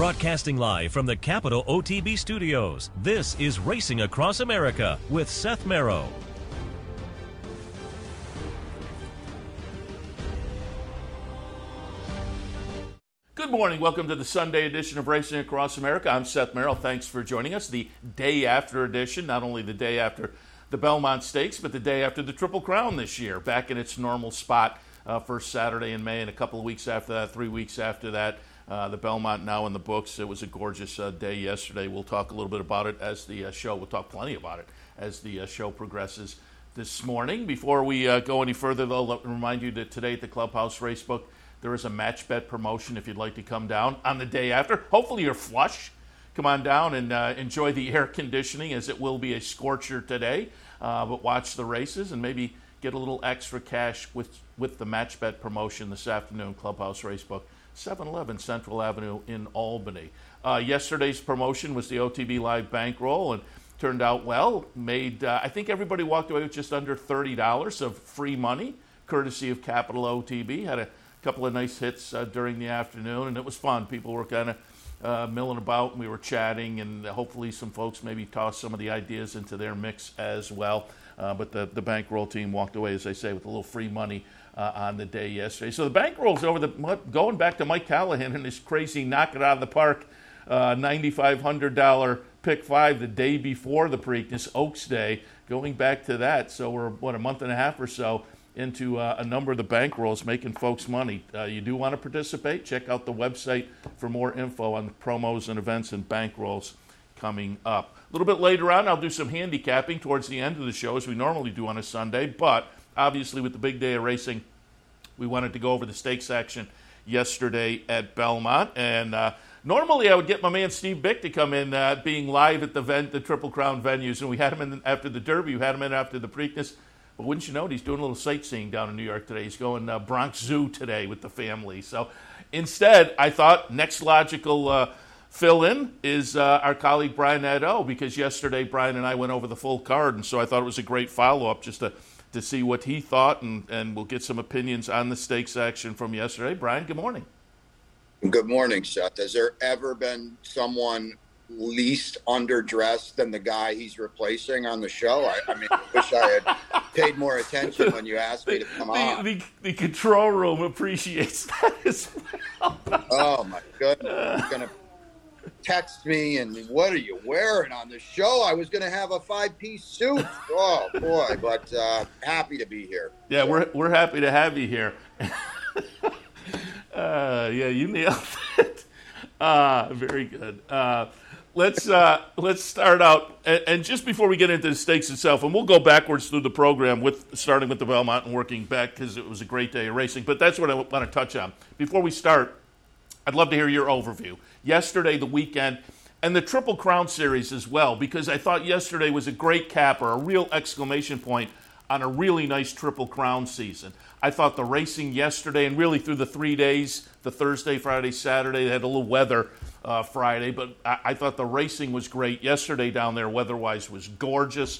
Broadcasting live from the Capital OTB studios, this is Racing Across America with Seth Merrow. Good morning. Welcome to the Sunday edition of Racing Across America. I'm Seth Merrow. Thanks for joining us. The day after edition, not only the day after the Belmont Stakes, but the day after the Triple Crown this year, back in its normal spot, first Saturday in May, and a couple of weeks after that, 3 weeks after that, the Belmont now in the books. It was a gorgeous day yesterday. We'll talk a little bit about it as the show, we'll talk plenty about it as the show progresses this morning. Before we go any further, though, let me remind you that today at the Clubhouse Racebook, there is a match bet promotion if you'd like to come down on the day after. Hopefully you're flush. Come on down and enjoy the air conditioning, as it will be a scorcher today. But watch the races and maybe get a little extra cash with the match bet promotion this afternoon. Clubhouse Racebook, 711 Central Avenue in Albany. Yesterday's promotion was the OTB Live Bankroll, and turned out well. Made I think everybody walked away with just under $30 of free money, courtesy of Capital OTB. Had a couple of nice hits during the afternoon, and it was fun. People were kind of milling about, and we were chatting, and hopefully some folks maybe tossed some of the ideas into their mix as well. But the bankroll team walked away, as I say, with a little free money on the day yesterday. So the bankroll's over going back to Mike Callahan and his crazy knock it out of the park $9,500 pick five the day before the Preakness, Oaks Day, going back to that. So we're a month and a half or so into a number of the bankrolls, making folks money. You do want to participate? Check out the website for more info on the promos and events and bankrolls coming up. A little bit later on, I'll do some handicapping towards the end of the show, as we normally do on a Sunday, but obviously with the big day of racing, we wanted to go over the stakes action yesterday at Belmont, and normally I would get my man Steve Bick to come in, being live at the Triple Crown venues, and we had him in after the Derby, we had him in after the Preakness. But wouldn't you know it, he's doing a little sightseeing down in New York today. He's going Bronx Zoo today with the family. So instead, I thought next logical fill-in is our colleague Brian Nadeau, because yesterday Brian and I went over the full card, and so I thought it was a great follow-up just to see what he thought, and we'll get some opinions on the stakes action from yesterday. Brian, good morning. Good morning, Seth. Has there ever been someone least underdressed than the guy he's replacing on the show? I mean, I wish I had paid more attention when you asked me to come on. The control room appreciates that as well. Oh, my goodness. He's going to text me, and what are you wearing on the show? I was going to have a 5-piece suit. Oh, boy, but happy to be here. Yeah, so. We're happy to have you here. Yeah, you nailed it. Very good. Let's start out, and just before we get into the stakes itself, and we'll go backwards through the program, starting with the Belmont and working back, because it was a great day of racing. But that's what I want to touch on. Before we start, I'd love to hear your overview. Yesterday, the weekend, and the Triple Crown Series as well, because I thought yesterday was a great capper, a real exclamation point on a really nice Triple Crown season. I thought the racing yesterday, and really through the 3 days, the Thursday, Friday, Saturday, they had a little weather Friday, but I thought the racing was great. Yesterday down there, weather-wise, was gorgeous.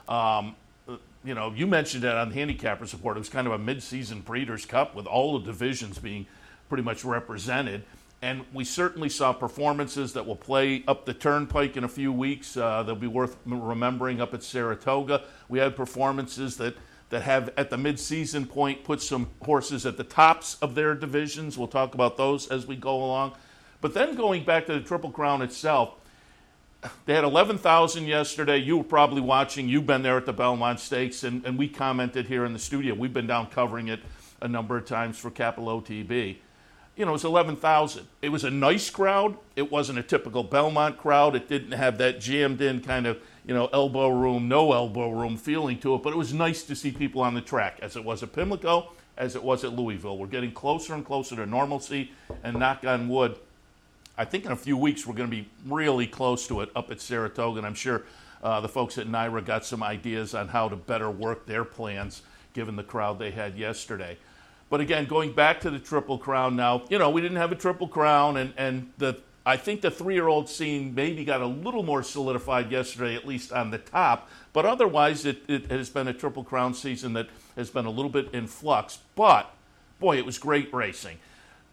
You mentioned it on the Handicappers Report. It was kind of a mid-season Breeders' Cup with all the divisions being pretty much represented. And we certainly saw performances that will play up the Turnpike in a few weeks. They'll be worth remembering up at Saratoga. We had performances that have, at the mid-season point, put some horses at the tops of their divisions. We'll talk about those as we go along. But then going back to the Triple Crown itself, they had 11,000 yesterday. You were probably watching. You've been there at the Belmont Stakes, and we commented here in the studio. We've been down covering it a number of times for Capital OTB. It was 11,000. It was a nice crowd. It wasn't a typical Belmont crowd. It didn't have that jammed-in kind of, elbow room, no elbow room feeling to it, but it was nice to see people on the track, as it was at Pimlico, as it was at Louisville. We're getting closer and closer to normalcy, and knock on wood, I think in a few weeks we're going to be really close to it up at Saratoga, and I'm sure the folks at NYRA got some ideas on how to better work their plans given the crowd they had yesterday. But again, going back to the Triple Crown now, we didn't have a Triple Crown, and I think the 3-year-old scene maybe got a little more solidified yesterday, at least on the top. But otherwise, it has been a Triple Crown season that has been a little bit in flux. But, boy, it was great racing.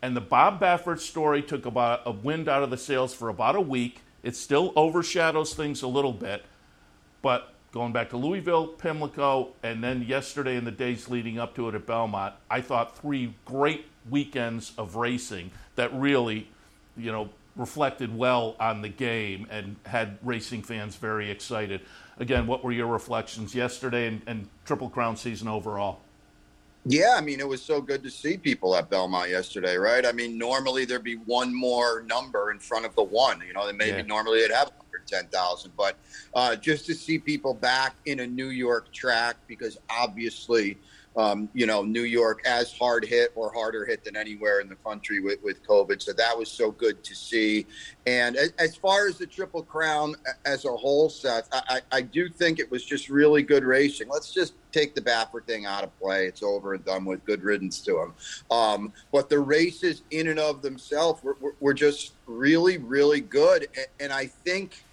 And the Bob Baffert story took about a wind out of the sails for about a week. It still overshadows things a little bit. But going back to Louisville, Pimlico, and then yesterday and the days leading up to it at Belmont, I thought 3 great weekends of racing that really, reflected well on the game and had racing fans very excited. Again, what were your reflections yesterday and Triple Crown season overall? Yeah, it was so good to see people at Belmont yesterday, right? Normally there'd be one more number in front of the one. Normally they'd have 110,000, but just to see people back in a New York track, because obviously, New York as hard hit or harder hit than anywhere in the country with COVID. So that was so good to see. And as far as the Triple Crown as a whole, Seth, I do think it was just really good racing. Let's just take the Baffert thing out of play. It's over and done with. Good riddance to him. But the races in and of themselves were just really, really good. And I think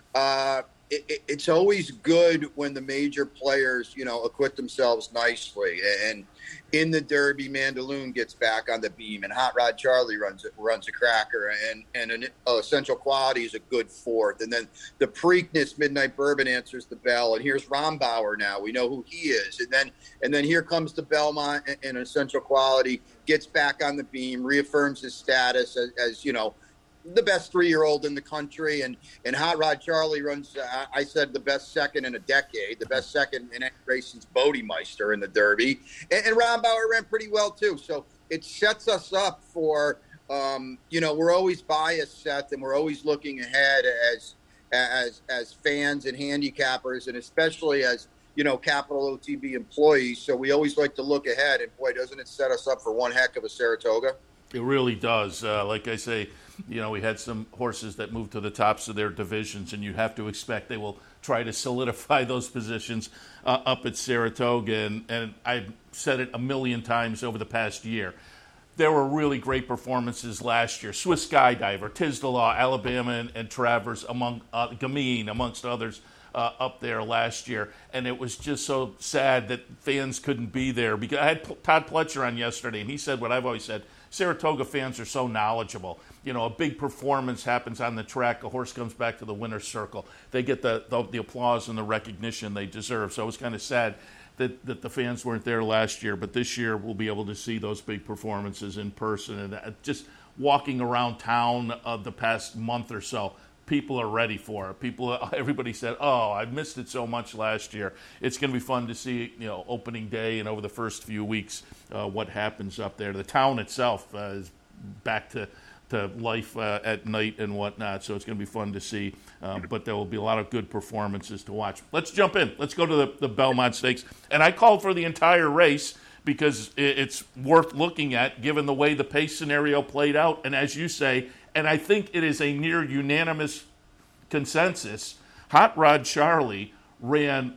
it's always good when the major players, acquit themselves nicely. And in the Derby, Mandaloun gets back on the beam, and Hot Rod Charlie runs a cracker, and Essential Quality is a good 4th. And then the Preakness Midnight Bourbon answers the bell, and here's Rombauer now. We know who he is. And then here comes the Belmont, and Essential Quality gets back on the beam, reaffirms his status as the best 3-year-old in the country, and Hot Rod Charlie runs, I said, the best second in a decade, the best second in any race since Bodemeister in the Derby, and Rombauer ran pretty well too. So it sets us up for, we're always biased, Seth, and we're always looking ahead as fans and handicappers, and especially as Capital OTB employees. So we always like to look ahead, and boy, doesn't it set us up for one heck of a Saratoga? It really does. Like I say, we had some horses that moved to the tops of their divisions, and you have to expect they will try to solidify those positions up at Saratoga. And I've said it a million times over the past year. There were really great performances last year. Swiss Skydiver, Tisdalaw, Alabama, and Travers, Gamine, amongst others, up there last year. And it was just so sad that fans couldn't be there. Because I had Todd Pletcher on yesterday, and he said what I've always said. Saratoga fans are so knowledgeable. A big performance happens on the track. A horse comes back to the winner's circle. They get the applause and the recognition they deserve. So it was kind of sad that the fans weren't there last year. But this year we'll be able to see those big performances in person. And just walking around town the past month or so, people are ready for it. Everybody said, "Oh, I missed it so much last year." It's going to be fun to see, opening day and over the first few weeks, what happens up there. The town itself is back to life at night and whatnot, so it's going to be fun to see. But there will be a lot of good performances to watch. Let's jump in. Let's go to the Belmont Stakes. And I called for the entire race because it's worth looking at, given the way the pace scenario played out. And as you say, and I think it is a near unanimous consensus, Hot Rod Charlie ran,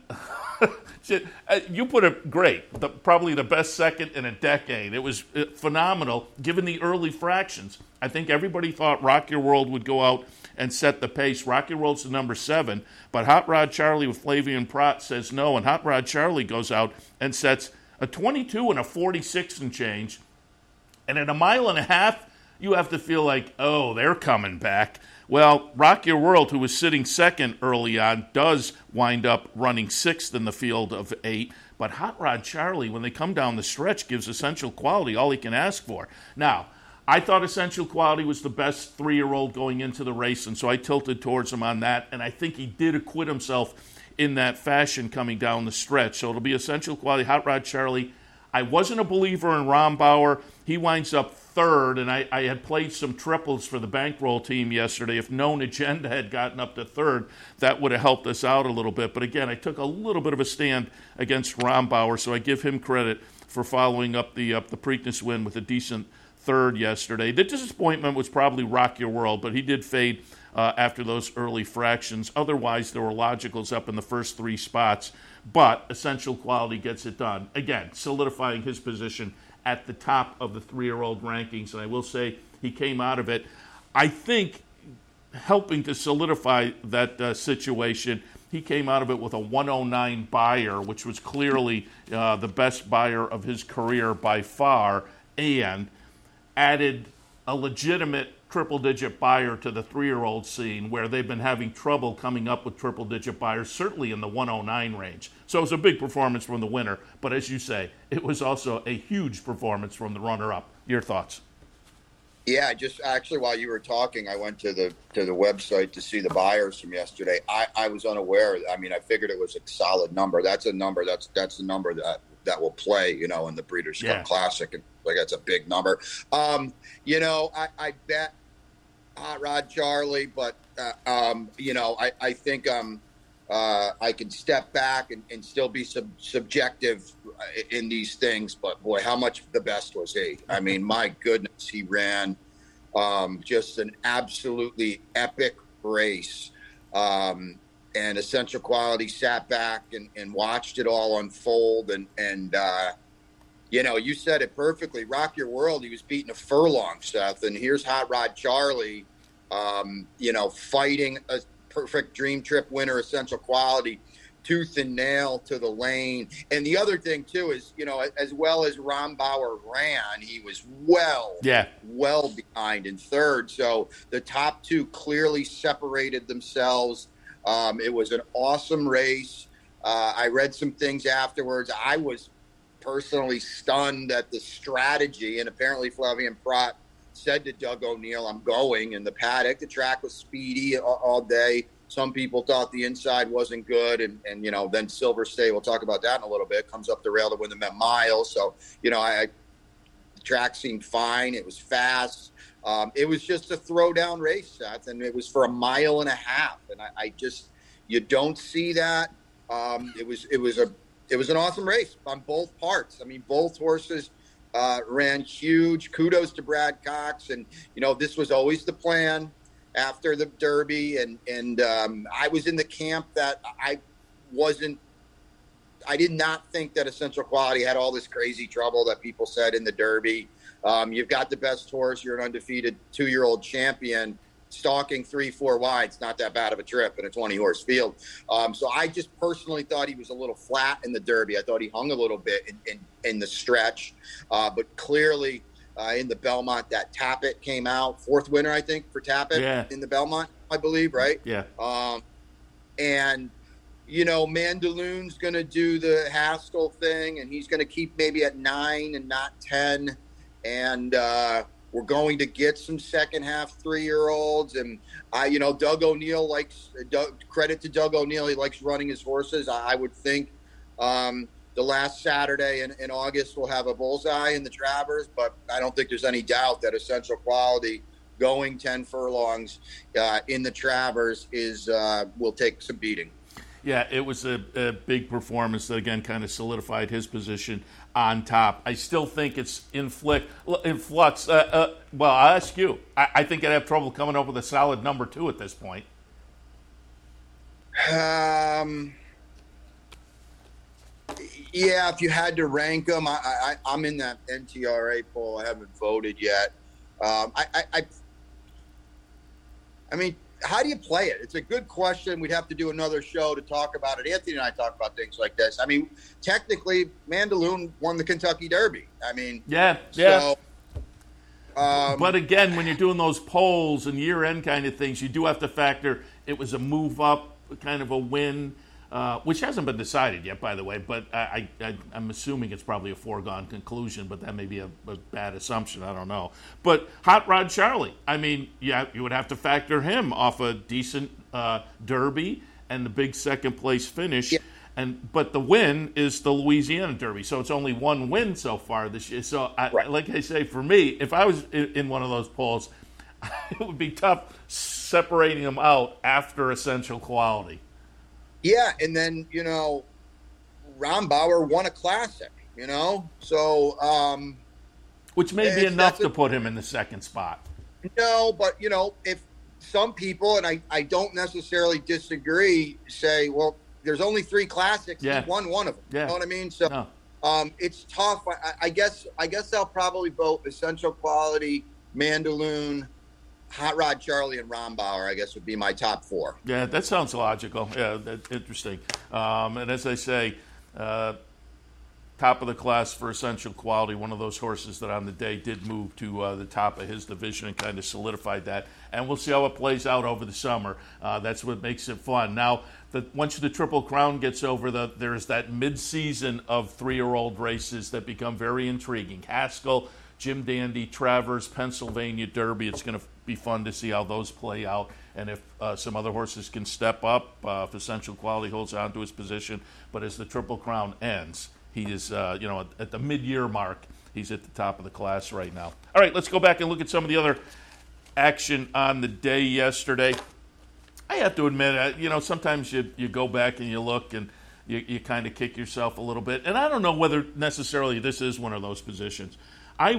you put it great, probably the best second in a decade. It was phenomenal given the early fractions. I think everybody thought Rock Your World would go out and set the pace. Rock Your World's the number 7, but Hot Rod Charlie with Flavian Prat says no, and Hot Rod Charlie goes out and sets a 22 and a 46 and change. And at a mile and a half, you have to feel like, oh, they're coming back. Well, Rock Your World, who was sitting second early on, does wind up running 6th in the field of 8. But Hot Rod Charlie, when they come down the stretch, gives Essential Quality all he can ask for. Now, I thought Essential Quality was the best 3-year-old going into the race, and so I tilted towards him on that. And I think he did acquit himself in that fashion coming down the stretch. So it'll be Essential Quality, Hot Rod Charlie. I wasn't a believer in Rombauer. He winds up 3rd, and I had played some triples for the bankroll team yesterday. If Known Agenda had gotten up to 3rd, that would have helped us out a little bit. But again, I took a little bit of a stand against Rombauer, so I give him credit for following up the Preakness win with a decent 3rd yesterday. The disappointment was probably Rock Your World, but he did fade after those early fractions. Otherwise, there were logicals up in the first 3 spots. But Essential Quality gets it done. Again, solidifying his position at the top of the 3-year-old rankings. And I will say he came out of it, I think, helping to solidify that situation. He came out of it with a 109 buyer, which was clearly the best buyer of his career by far. And added a legitimate triple-digit buyer to the 3-year-old scene, where they've been having trouble coming up with triple-digit buyers, certainly in the 109 range. So it was a big performance from the winner, but as you say, it was also a huge performance from the runner-up. Your thoughts? Yeah, just actually while you were talking, I went to the website to see the buyers from yesterday. I was unaware. I mean, I figured it was a solid number. That's a number. That's the number that will play, in the Breeders' Cup Classic, and like that's a big number. I bet Hot Rod Charlie, but I think I can step back and still be subjective in these things. But boy, how much the best was he? I mean, my goodness, he ran just an absolutely epic race. And Essential Quality sat back and watched it all unfold. And you said it perfectly. Rock Your World, he was beating a furlong, Seth. And here's Hot Rod Charlie, fighting a perfect Dream Trip winner, Essential Quality, tooth and nail to the lane. And the other thing, too, is, as well as Rombauer ran, he was well behind in third. So the top two clearly separated themselves. It was an awesome race. I read some things afterwards. I was personally stunned at the strategy, and apparently Flavien Prat said to Doug O'Neill, I'm going in the paddock. The track was speedy all day. Some people thought the inside wasn't good, and then Silver State, we'll talk about that in a little bit, comes up the rail to win the Met Mile. So, the track seemed fine. It was fast. It was just a throwdown race, Seth, and it was for 1.5 miles. And I just, you don't see that. It was an awesome race on both parts. I mean, both horses ran huge. Kudos to Brad Cox. And, this was always the plan after the Derby. And I was in the camp that I did not think that Essential Quality had all this crazy trouble that people said in the Derby. You've got the best horse. You're an undefeated 2-year-old champion. Stalking 3-4 wide, it's not that bad of a trip in a 20-horse field. So I just personally thought he was a little flat in the Derby. I thought he hung a little bit in the stretch. But clearly in the Belmont, that Tappet came out. 4th winner, I think, for Tappet in the Belmont, I believe, right? Yeah. And, Mandaloon's going to do the Haskell thing, and he's going to keep maybe at 9 and not 10. And we're going to get some second half 3-year-olds. And Doug O'Neill credit to Doug O'Neill. He likes running his horses. I would think the last Saturday in August we'll have a bullseye in the Travers, but I don't think there's any doubt that Essential Quality going 10 furlongs in the Travers will take some beating. Yeah, it was a big performance that, again, kind of solidified his position on top. I still think it's in flux. Well, I'll ask you. I think I'd have trouble coming up with a solid number 2 at this point. Yeah, if you had to rank them, I'm in that NTRA poll. I haven't voted yet. I mean, how do you play it? It's a good question. We'd have to do another show to talk about it. Anthony and I talk about things like this. I mean, technically, Mandaloun won the Kentucky Derby. I mean, yeah. So, but again, when you're doing those polls and year-end kind of things, you do have to factor it was a move up, kind of a win, which hasn't been decided yet, by the way. But I'm assuming it's probably a foregone conclusion, but that may be a bad assumption. I don't know. But Hot Rod Charlie, I mean, yeah, you would have to factor him off a decent Derby and the big second-place finish. Yeah. But the win is the Louisiana Derby, so it's only one win so far this year. So, like I say, for me, if I was in one of those polls, it would be tough separating them out after Essential Quality. Yeah, and then, Rombauer won a Classic, so... which may be enough to put him in the second spot. No, but, if some people, and I don't necessarily disagree, say, well, there's only 3 Classics, he won one of them. Yeah. You know what I mean? So it's tough. I guess I'll probably vote Essential Quality, Mandaloun, Hot Rod Charlie, and Rombauer, I guess, would be my top 4. Yeah, that sounds logical. Yeah, that's interesting. And as I say, top of the class for Essential Quality, one of those horses that on the day did move to the top of his division and kind of solidified that. And we'll see how it plays out over the summer. That's what makes it fun. Now, once the Triple Crown gets over, there's that mid-season of 3-year-old races that become very intriguing. Haskell, Jim Dandy, Travers, Pennsylvania Derby. It's going to be fun to see how those play out. And if some other horses can step up, if Essential Quality holds on to his position. But as the Triple Crown ends, he is, at the mid-year mark, he's at the top of the class right now. All right, let's go back and look at some of the other action on the day yesterday. I have to admit, sometimes you go back and you look and you kind of kick yourself a little bit. And I don't know whether necessarily this is one of those positions. I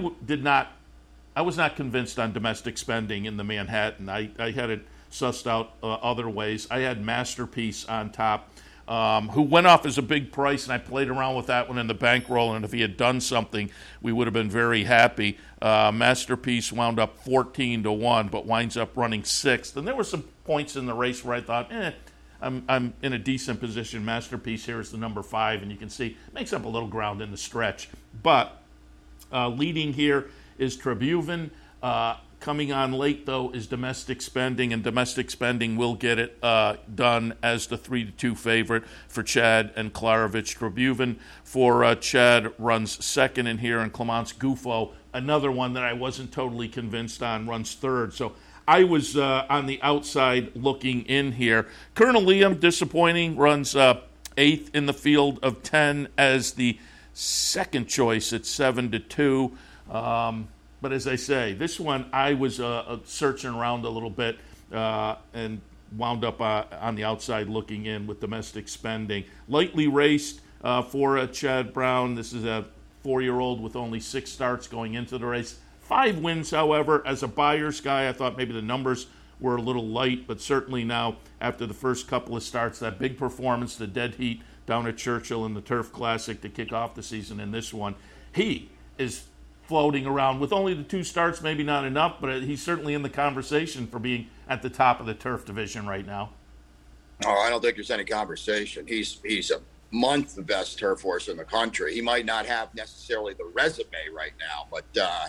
was not convinced on domestic spending in the Manhattan. I had it sussed out other ways. I had Masterpiece on top, who went off as a big price, and I played around with that one in the bankroll, and if he had done something, we would have been very happy. Masterpiece wound up 14-1, but winds up running 6th. And there were some points in the race where I thought, I'm in a decent position. Masterpiece here is the number 5, and you can see makes up a little ground in the stretch. But leading here is Tribhuvan. Coming on late, though, is Domestic Spending, and Domestic Spending will get it done as the 3-2 favorite for Chad and Klarovich. Tribhuvan for Chad runs second in here, and Clemence Gouffo, another one that I wasn't totally convinced on, runs third. So I was on the outside looking in here. Colonel Liam, disappointing, runs 8th in the field of 10 as the second choice at 7-2. But as I say, this one I was searching around a little bit and wound up on the outside looking in with Domestic Spending. Lightly raced for Chad Brown. This is a 4-year-old with only 6 starts going into the race. 5 wins, however. As a Buyers guy, I thought maybe the numbers were a little light, but certainly now after the first couple of starts, that big performance, the dead heat down at Churchill in the Turf Classic to kick off the season in this one, he is floating around with only the 2 starts, maybe not enough, but he's certainly in the conversation for being at the top of the turf division right now. Oh, I don't think there's any conversation. He's a month the best turf horse in the country. He might not have necessarily the resume right now, but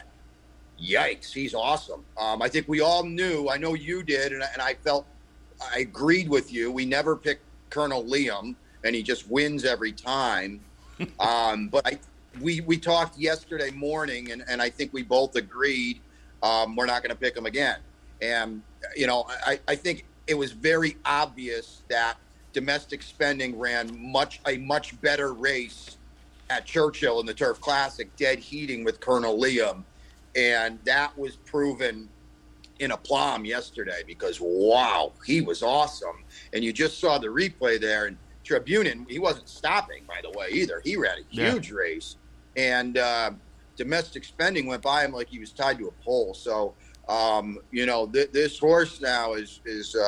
yikes, he's awesome. I think we all knew, I know you did, and I agreed with you. We never picked Colonel Liam, and he just wins every time. But we talked yesterday morning, and I think we both agreed we're not going to pick him again. And, I think it was very obvious that Domestic Spending ran a much better race at Churchill in the Turf Classic, dead heating with Colonel Liam. And that was proven in aplomb yesterday because, wow, he was awesome. And you just saw the replay there. And Tribhuvan, he wasn't stopping, by the way, either. He ran a huge race. And Domestic Spending went by him like he was tied to a pole. So, this horse now is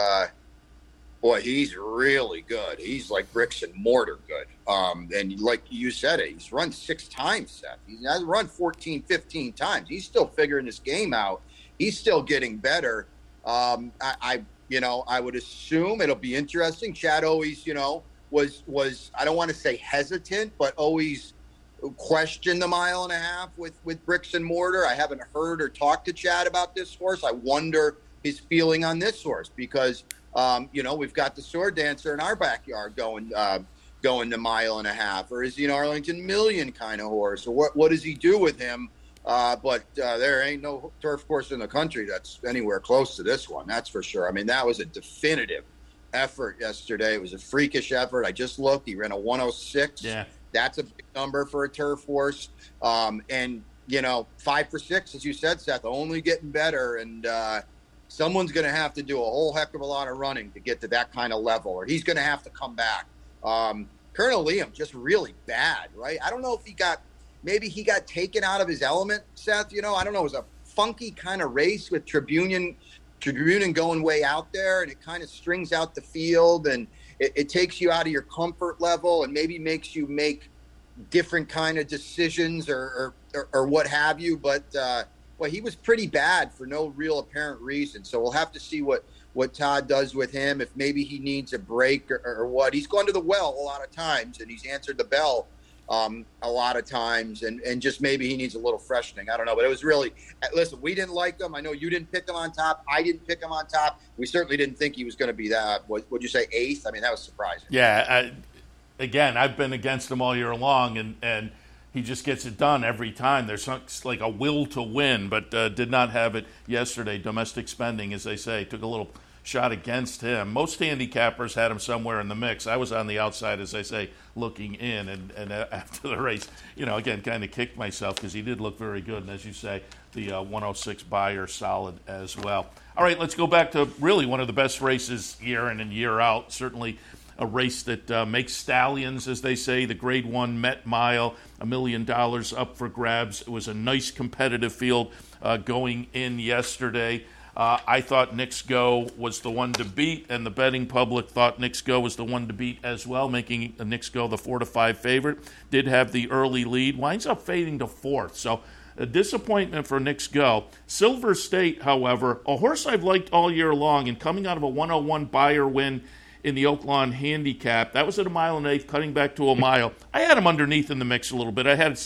he's really good. He's like bricks and mortar good. And like you said, he's run 6 times, Seth. He's run 14, 15 times. He's still figuring this game out. He's still getting better. I would assume it'll be interesting. Chad always, was I don't want to say hesitant, but always questioned the 1.5 miles with bricks and mortar. I haven't heard or talked to Chad about this horse. I wonder his feeling on this horse because, we've got the Sword Dancer in our backyard going to 1.5 miles, or is he an Arlington Million kind of horse? Or what does he do with him? But there ain't no turf course in the country that's anywhere close to this one. That's for sure. I mean, that was a definitive effort yesterday. It was a freakish effort. I just looked. He ran a 106. Yeah. That's a big number for a turf horse. And 5 for 6, as you said, Seth, only getting better. And someone's going to have to do a whole heck of a lot of running to get to that kind of level, or he's going to have to come back. Colonel Liam, just really bad, right? I don't know if he got taken out of his element, Seth. I don't know. It was a funky kind of race with Tribhuvan going way out there, and it kind of strings out the field, and it takes you out of your comfort level and maybe makes you make different kind of decisions or what have you. But he was pretty bad for no real apparent reason. So we'll have to see what Todd does with him, if maybe he needs a break or what. He's gone to the well a lot of times, and he's answered the bell a lot of times, and just maybe he needs a little freshening. I don't know, but it was really, listen, we didn't like him. I know you didn't pick him on top. I didn't pick him on top. We certainly didn't think he was going to be that. Would you say eighth? I mean, that was surprising. Yeah. Again, I've been against him all year long, and he just gets it done every time. There's like a will to win, but did not have it yesterday. Domestic spending, as they say, took a little shot against him. Most handicappers had him somewhere in the mix. I was on the outside, as I say, looking in, and after the race, again, kind of kicked myself because he did look very good. And as you say, the 106 Beyer solid as well. All right, let's go back to really one of the best races year in and year out. Certainly a race that makes stallions, as they say, the Grade 1 Met Mile, $1 million up for grabs. It was a nice competitive field going in yesterday. I thought Knicks Go was the one to beat, and the betting public thought Knicks Go was the one to beat as well, making Knicks Go the 4-5 favorite. Did have the early lead, winds up fading to fourth. So a disappointment for Knicks Go. Silver State, however, a horse I've liked all year long, and coming out of a 101 Beyer win in the Oaklawn Handicap. That was at 1 1/8, cutting back to a mile. I had him underneath in the mix a little bit. I had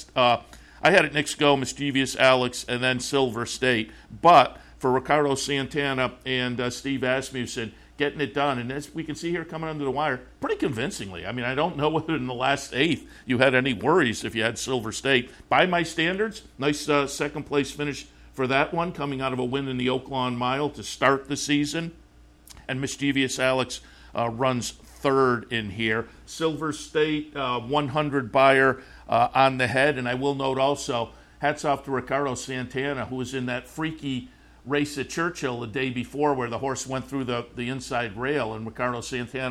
it Knicks Go, Mischievous Alex, and then Silver State. But for Ricardo Santana and Steve Asmussen, getting it done. And as we can see here coming under the wire, pretty convincingly. I mean, I don't know whether in the last eighth you had any worries if you had Silver State. By my standards, nice second-place finish for that one, coming out of a win in the Oaklawn Mile to start the season. And Mischievous Alex runs third in here. Silver State, 100 Beyer on the head. And I will note also, hats off to Ricardo Santana, who was in that freaky race at Churchill the day before where the horse went through the inside rail and Ricardo Santana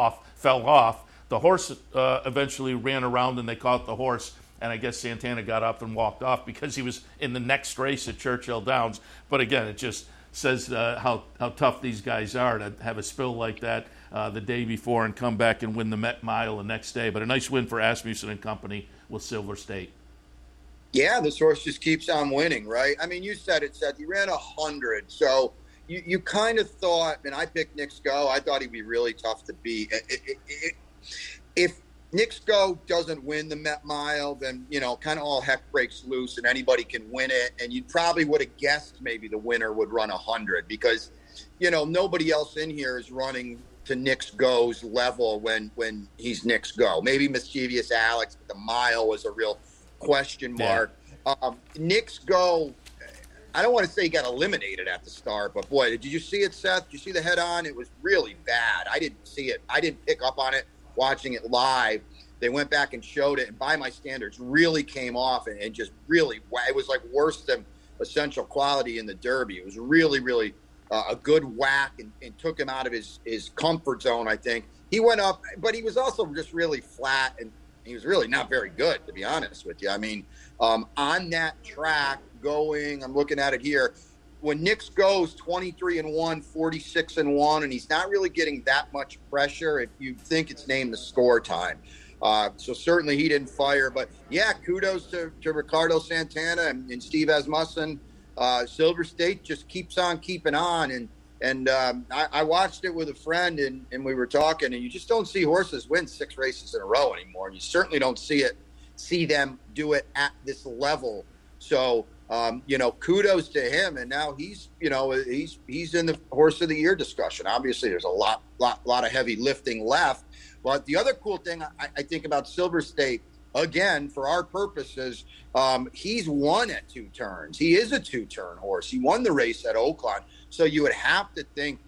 fell off. The horse eventually ran around and they caught the horse, and I guess Santana got up and walked off because he was in the next race at Churchill Downs. But again, it just says how tough these guys are to have a spill like that the day before and come back and win the Met Mile the next day. But a nice win for Asmussen and company with Silver State. Yeah, this horse just keeps on winning, right? I mean, you said it, Seth. He ran 100, so you kind of thought, and I picked Knicks Go. I thought he'd be really tough to beat. If Knicks Go doesn't win the Met Mile, then, kind of all heck breaks loose and anybody can win it. And you probably would have guessed maybe the winner would run 100 because, nobody else in here is running to Knicks Go's level when he's Knicks Go. Maybe Mischievous Alex, but the mile was a real question mark. Yeah. Knicks Go, I don't want to say he got eliminated at the start, but boy, did you see it, Seth? Did you see the head on? It was really bad. I didn't see it. I didn't pick up on it watching it live. They went back and showed it, and by my standards, really came off and just really, it was like worse than Essential Quality in the Derby. It was really, really a good whack and took him out of his comfort zone, I think. He went up, but he was also just really flat, and he was really not very good, to be honest with you. I mean, on that track going, I'm looking at it here, when Knicks goes 23-1, 46-1, and he's not really getting that much pressure, if you think it's named the score time. So certainly he didn't fire. But, yeah, kudos to Ricardo Santana and Steve Asmussen. Silver State just keeps on keeping on. And I watched it with a friend, and we were talking, and you just don't see horses win 6 races in a row anymore. And you certainly don't see them do it at this level. So, kudos to him. And now he's in the Horse of the Year discussion. Obviously, there's a lot of heavy lifting left. But the other cool thing I think about Silver State, again, for our purposes, he's won at 2 turns. He is a 2-turn horse. He won the race at Oaklawn. So you would have to think,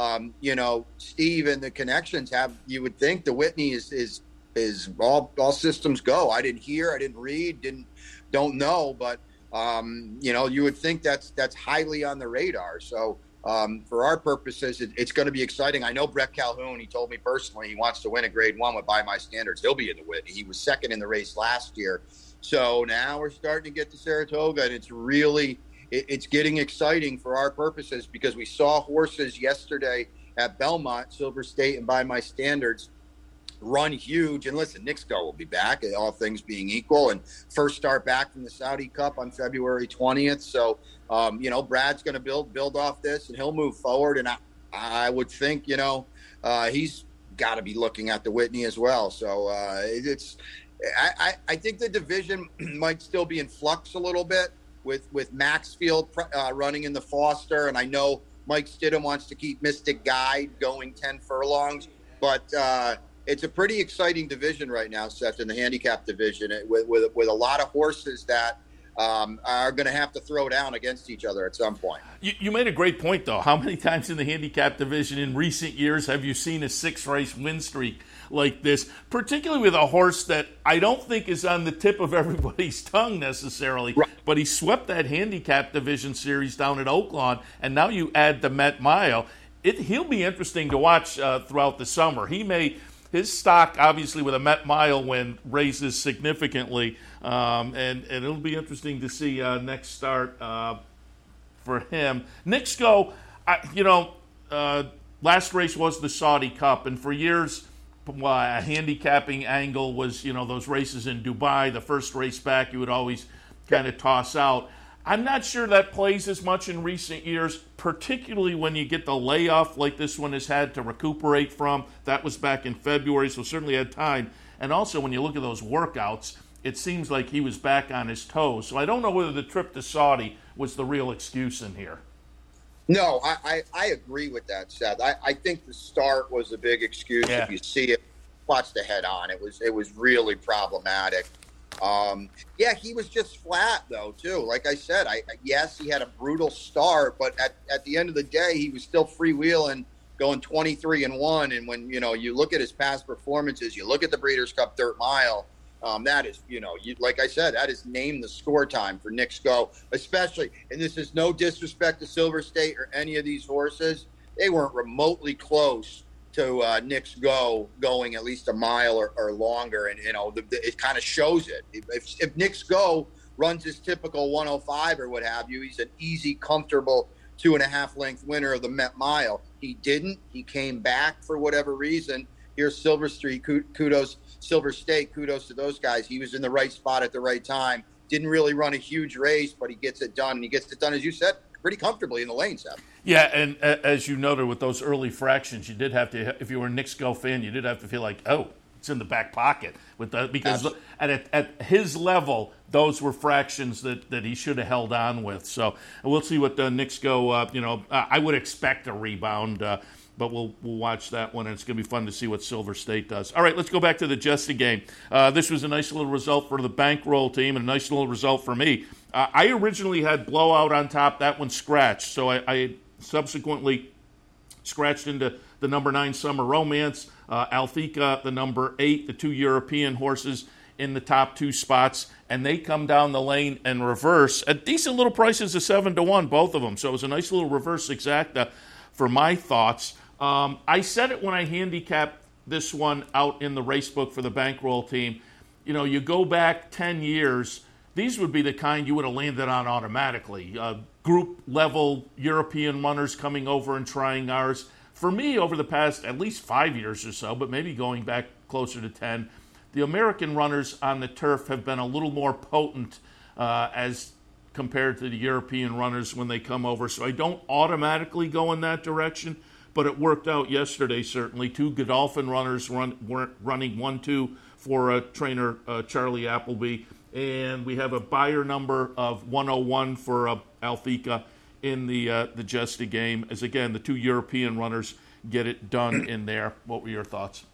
Steve and the connections you would think the Whitney is all systems go. I didn't hear, I didn't read, don't know, but you would think that's highly on the radar. So for our purposes, it's going to be exciting. I know Brett Calhoun, he told me personally he wants to win a Grade 1 by my standards. He'll be in the Whitney. He was second in the race last year. So now we're starting to get to Saratoga, and it's getting exciting for our purposes because we saw horses yesterday at Belmont, Silver State, and by my standards, run huge. And listen, Knicks Go will be back, all things being equal, and first start back from the Saudi Cup on February 20th. So, Brad's going to build off this, and he'll move forward. And I would think, he's got to be looking at the Whitney as well. So I think the division might still be in flux a little bit with Maxfield running in the Foster, and I know Mike Stidham wants to keep Mystic Guide going 10 furlongs, but it's a pretty exciting division right now, Seth, in the handicap division with a lot of horses that are going to have to throw down against each other at some point. You made a great point, though. How many times in the handicap division in recent years have you seen a 6-race win streak like this, particularly with a horse that I don't think is on the tip of everybody's tongue necessarily, right, but he swept that handicap division series down at Oaklawn, and now you add the Met Mile. He'll be interesting to watch throughout the summer. His stock, obviously, with a Met Mile win, raises significantly, and it'll be interesting to see next start for him. Knicks Go, last race was the Saudi Cup, and for years, a handicapping angle was, those races in Dubai. The first race back, you would always kind of toss out. I'm not sure that plays as much in recent years, particularly when you get the layoff like this one has had to recuperate from. That was back in February, so certainly had time. And also, when you look at those workouts, it seems like he was back on his toes. So I don't know whether the trip to Saudi was the real excuse in here. No, I agree with that, Seth. I think the start was a big excuse. Yeah. If you see it, watch the head on. It was really problematic. He was just flat, though, too. Like I said, yes, he had a brutal start, but at the end of the day, he was still freewheeling, going 23-1. And when, you look at his past performances, you look at the Breeders' Cup Dirt Mile, that is, like I said, that is name the score time for Knicks Go, especially, and this is no disrespect to Silver State or any of these horses. They weren't remotely close to Knicks Go going at least a mile or longer. And, it kind of shows it. If Knicks Go runs his typical 105 or what have you, he's an easy, comfortable 2.5 length winner of the Met Mile. He didn't. He came back for whatever reason. Here's Silver State, kudos to those guys. He was in the right spot at the right time. Didn't really run a huge race, but he gets it done. And he gets it done, as you said, pretty comfortably in the lane, Seth. Yeah, and as you noted with those early fractions, you did have to, if you were a Knicks Go fan, you did have to feel like, oh, it's in the back pocket because at his level, those were fractions that he should have held on with. So we'll see what the Knicks Go. I would expect a rebound, but we'll watch that one, and it's going to be fun to see what Silver State does. All right, let's go back to the Jesse game. This was a nice little result for the Bankroll team and a nice little result for me. I originally had Blowout on top. That one scratched, so I subsequently scratched into the number 9 Summer Romance, Althika, the number 8, the 2 European horses in the top 2 spots, and they come down the lane and reverse at decent little prices of 7-1, both of them. So it was a nice little reverse exacta for my thoughts. I said it when I handicapped this one out in the race book for the Bankroll team. You go back 10 years, these would be the kind you would have landed on automatically. Group-level European runners coming over and trying ours. For me, over the past at least 5 years or so, but maybe going back closer to 10, the American runners on the turf have been a little more potent as compared to the European runners when they come over. So I don't automatically go in that direction, but it worked out yesterday, certainly. 2 Godolphin runners weren't running 1-2 for trainer Charlie Appleby. And we have a buyer number of 101 for Althika in the Jesse game, as again the 2 European runners get it done in there. What were your thoughts?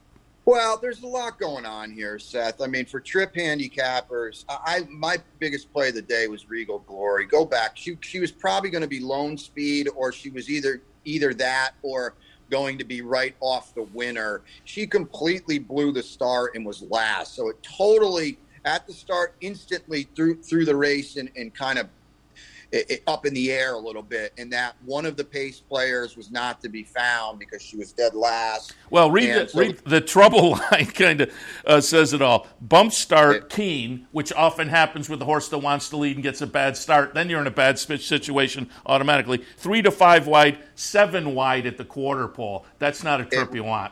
Well, there's a lot going on here, Seth. I mean, for trip handicappers, my biggest play of the day was Regal Glory. Go back. She was probably going to be lone speed, or she was either that or going to be right off the winner. She completely blew the start and was last. So it totally, at the start, instantly through the race and kind of up in the air a little bit, and that one of the pace players was not to be found because she was dead last. Well, read the trouble line kind of says it all. Bump start, keen, which often happens with the horse that wants to lead and gets a bad start. Then you're in a bad situation automatically. 3 to 5 wide, 7 wide at the quarter pole. That's not a trip you want.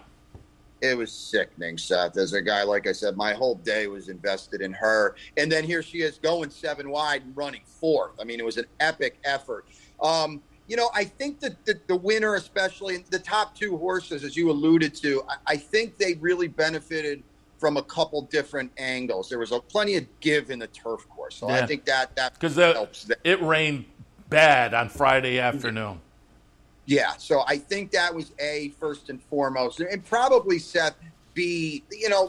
It was sickening, Seth. As a guy, like I said, my whole day was invested in her. And then here she is going 7 wide and running 4th. I mean, it was an epic effort. I think that the winner, especially the top 2 horses, as you alluded to, I think they really benefited from a couple different angles. There was plenty of give in the turf course. So I think that because helps. It rained bad on Friday afternoon. Yeah, so I think that was first and foremost, and probably Seth. B,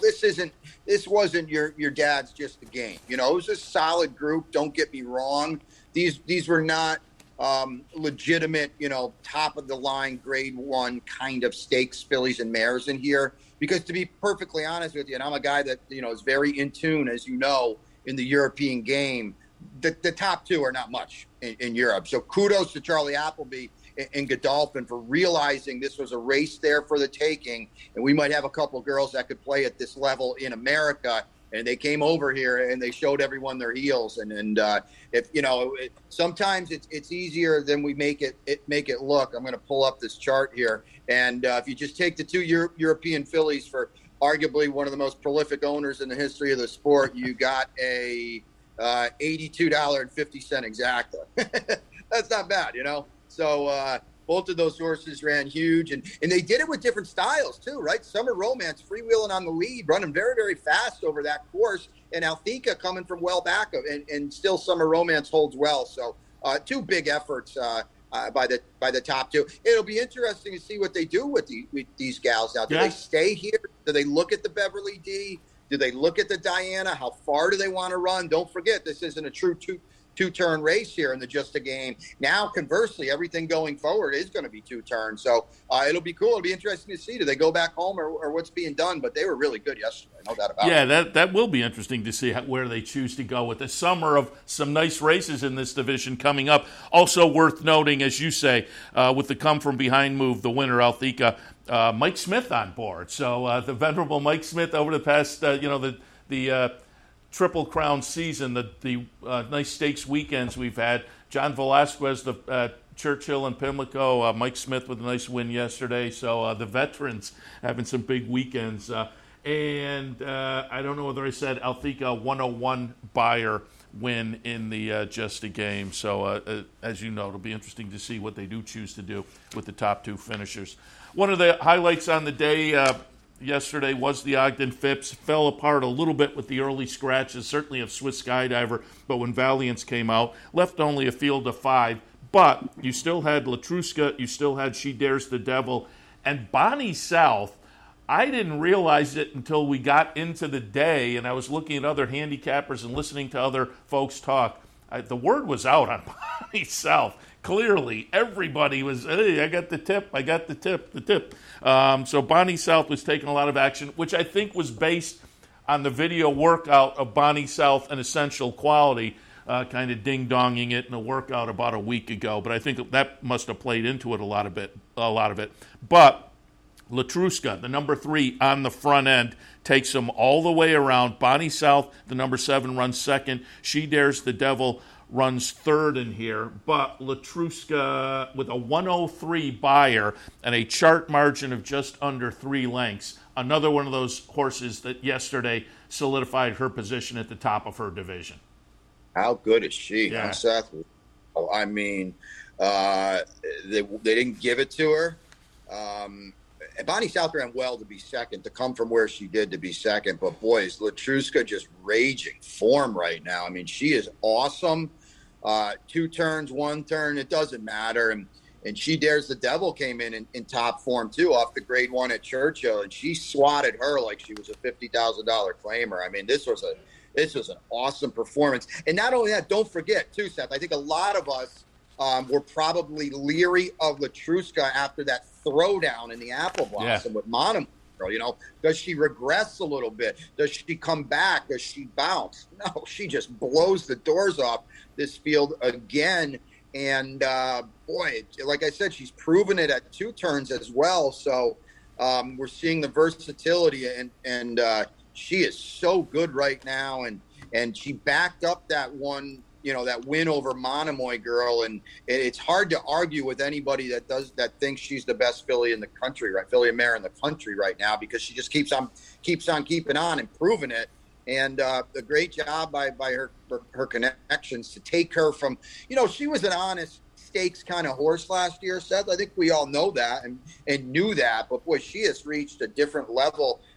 this wasn't your dad's just a game. It was a solid group. Don't get me wrong. These were not legitimate, top of the line grade 1 kind of stakes fillies and mares in here. Because to be perfectly honest with you, and I'm a guy that is very in tune, as you know, in the European game. The top 2 are not much in Europe. So kudos to Charlie Appleby and Godolphin for realizing this was a race there for the taking, and we might have a couple of girls that could play at this level in America. And they came over here and they showed everyone their heels. And if sometimes it's easier than we make it look. I'm going to pull up this chart here, and if you just take the 2 European fillies for arguably one of the most prolific owners in the history of the sport, you got a $82.50 exacta. That's not bad, So both of those horses ran huge, and they did it with different styles too, right? Summer Romance freewheeling on the lead, running very, very fast over that course, and Althea coming from well back of, and still Summer Romance holds well. So 2 big efforts by the top 2. It'll be interesting to see what they do with these gals now. Do they stay here? Do they look at the Beverly D? Do they look at the Diana? How far do they want to run? Don't forget, this isn't a true two-turn race here in the Just a Game. Now, conversely, everything going forward is going to be 2 turns. So it'll be cool. It'll be interesting to see. Do they go back home or what's being done? But they were really good yesterday. No doubt about it. Yeah, that will be interesting to see where they choose to go with the summer of some nice races in this division coming up. Also worth noting, as you say, with the come-from-behind move, the winner, Althea, Mike Smith on board. So the venerable Mike Smith over the past, the Triple Crown season, the nice stakes weekends we've had. John Velasquez, the Churchill and Pimlico, Mike Smith with a nice win yesterday. So the veterans having some big weekends. And I don't know whether I said Althea 101 buyer win in the Just a Game. So as you know, it'll be interesting to see what they do choose to do with the top 2 finishers. One of the highlights on the day yesterday was the Ogden Phipps. Fell apart a little bit with the early scratches, certainly of Swiss Skydiver, but when Valiance came out, left only a field of 5. But you still had Latruska, you still had She Dares the Devil, and Bonnie South. I didn't realize it until we got into the day, and I was looking at other handicappers and listening to other folks talk. The word was out on Bonnie South. Clearly, everybody was, hey, I got the tip. So Bonnie South was taking a lot of action, which I think was based on the video workout of Bonnie South and Essential Quality, kind of ding-donging it in a workout about a week ago. But I think that must have played into it a lot of it. But Latruska, the number 3 on the front end, takes him all the way around. Bonnie South, the number 7, runs second. She Dares the Devil runs third in here, but Latruska with a 103 buyer and a chart margin of just under 3 lengths. Another one of those horses that yesterday solidified her position at the top of her division. How good is she? Yeah. Seth? I mean, they didn't give it to her. Bonnie South ran well to be second, to come from where she did to be second. But, boy, is Latruska just raging form right now. I mean, she is awesome. 2 turns, 1 turn, it doesn't matter. And She Dares the Devil came in top form, too, off the grade 1 at Churchill. And she swatted her like she was a $50,000 claimer. I mean, this was an awesome performance. And not only that, don't forget, too, Seth, I think a lot of us were probably leery of Latruska after that throwdown in the Apple Blossom with Monomoy. Does she regress a little bit? Does she come back? Does she bounce? No, she just blows the doors off this field again. And, boy, like I said, she's proven it at 2 turns as well. So we're seeing the versatility, and she is so good right now. And she backed up that one, that win over Monomoy girl. And it's hard to argue with anybody that thinks she's the best filly in the country, right? Filly and mare in the country right now, because she just keeps on keeping on and proving it. And a great job by her connections to take her from, she was an honest stakes kind of horse last year, Seth. I think we all know that and knew that. But, boy, she has reached a different level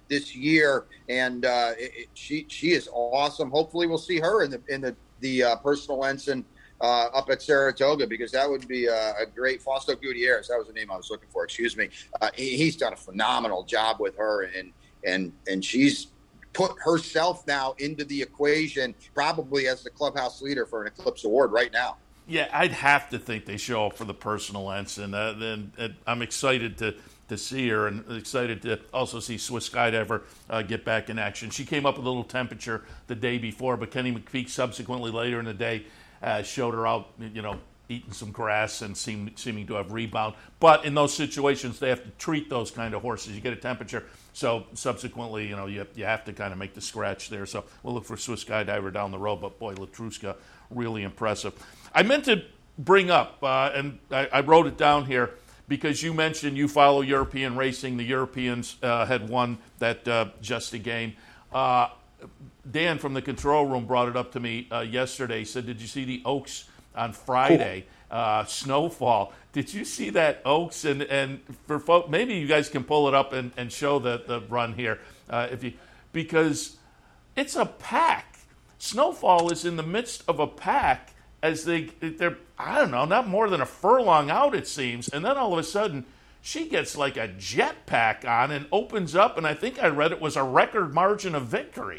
this year, and she is awesome. Hopefully, we'll see her in the personal ensign up at Saratoga, because that would be a great. Fausto Gutierrez, that was the name I was looking for. Excuse me. He's done a phenomenal job with her, and she's put herself now into the equation, probably as the clubhouse leader for an Eclipse Award right now. Yeah, I'd have to think they show up for the personal ensign. And I'm excited to see her, and excited to also see Swiss Skydiver get back in action. She came up with a little temperature the day before, but Kenny McPeak subsequently later in the day showed her out, eating some grass and seeming to have rebound. But in those situations, they have to treat those kind of horses. You get a temperature, so subsequently, you have to kind of make the scratch there. So we'll look for Swiss Skydiver down the road. But boy, Latruska, really impressive. I meant to bring up, and I wrote it down here, because you mentioned you follow European racing. The Europeans had won that Just a Game. Dan from the control room brought it up to me yesterday. He said, did you see the Oaks on Friday? Snowfall. Did you see that Oaks? And for folks, maybe you guys can pull it up and show the run here, because it's a pack. Snowfall is in the midst of a pack as they're, I don't know, not more than a furlong out, it seems. And then all of a sudden, she gets like a jet pack on and opens up, and I think I read it was a record margin of victory.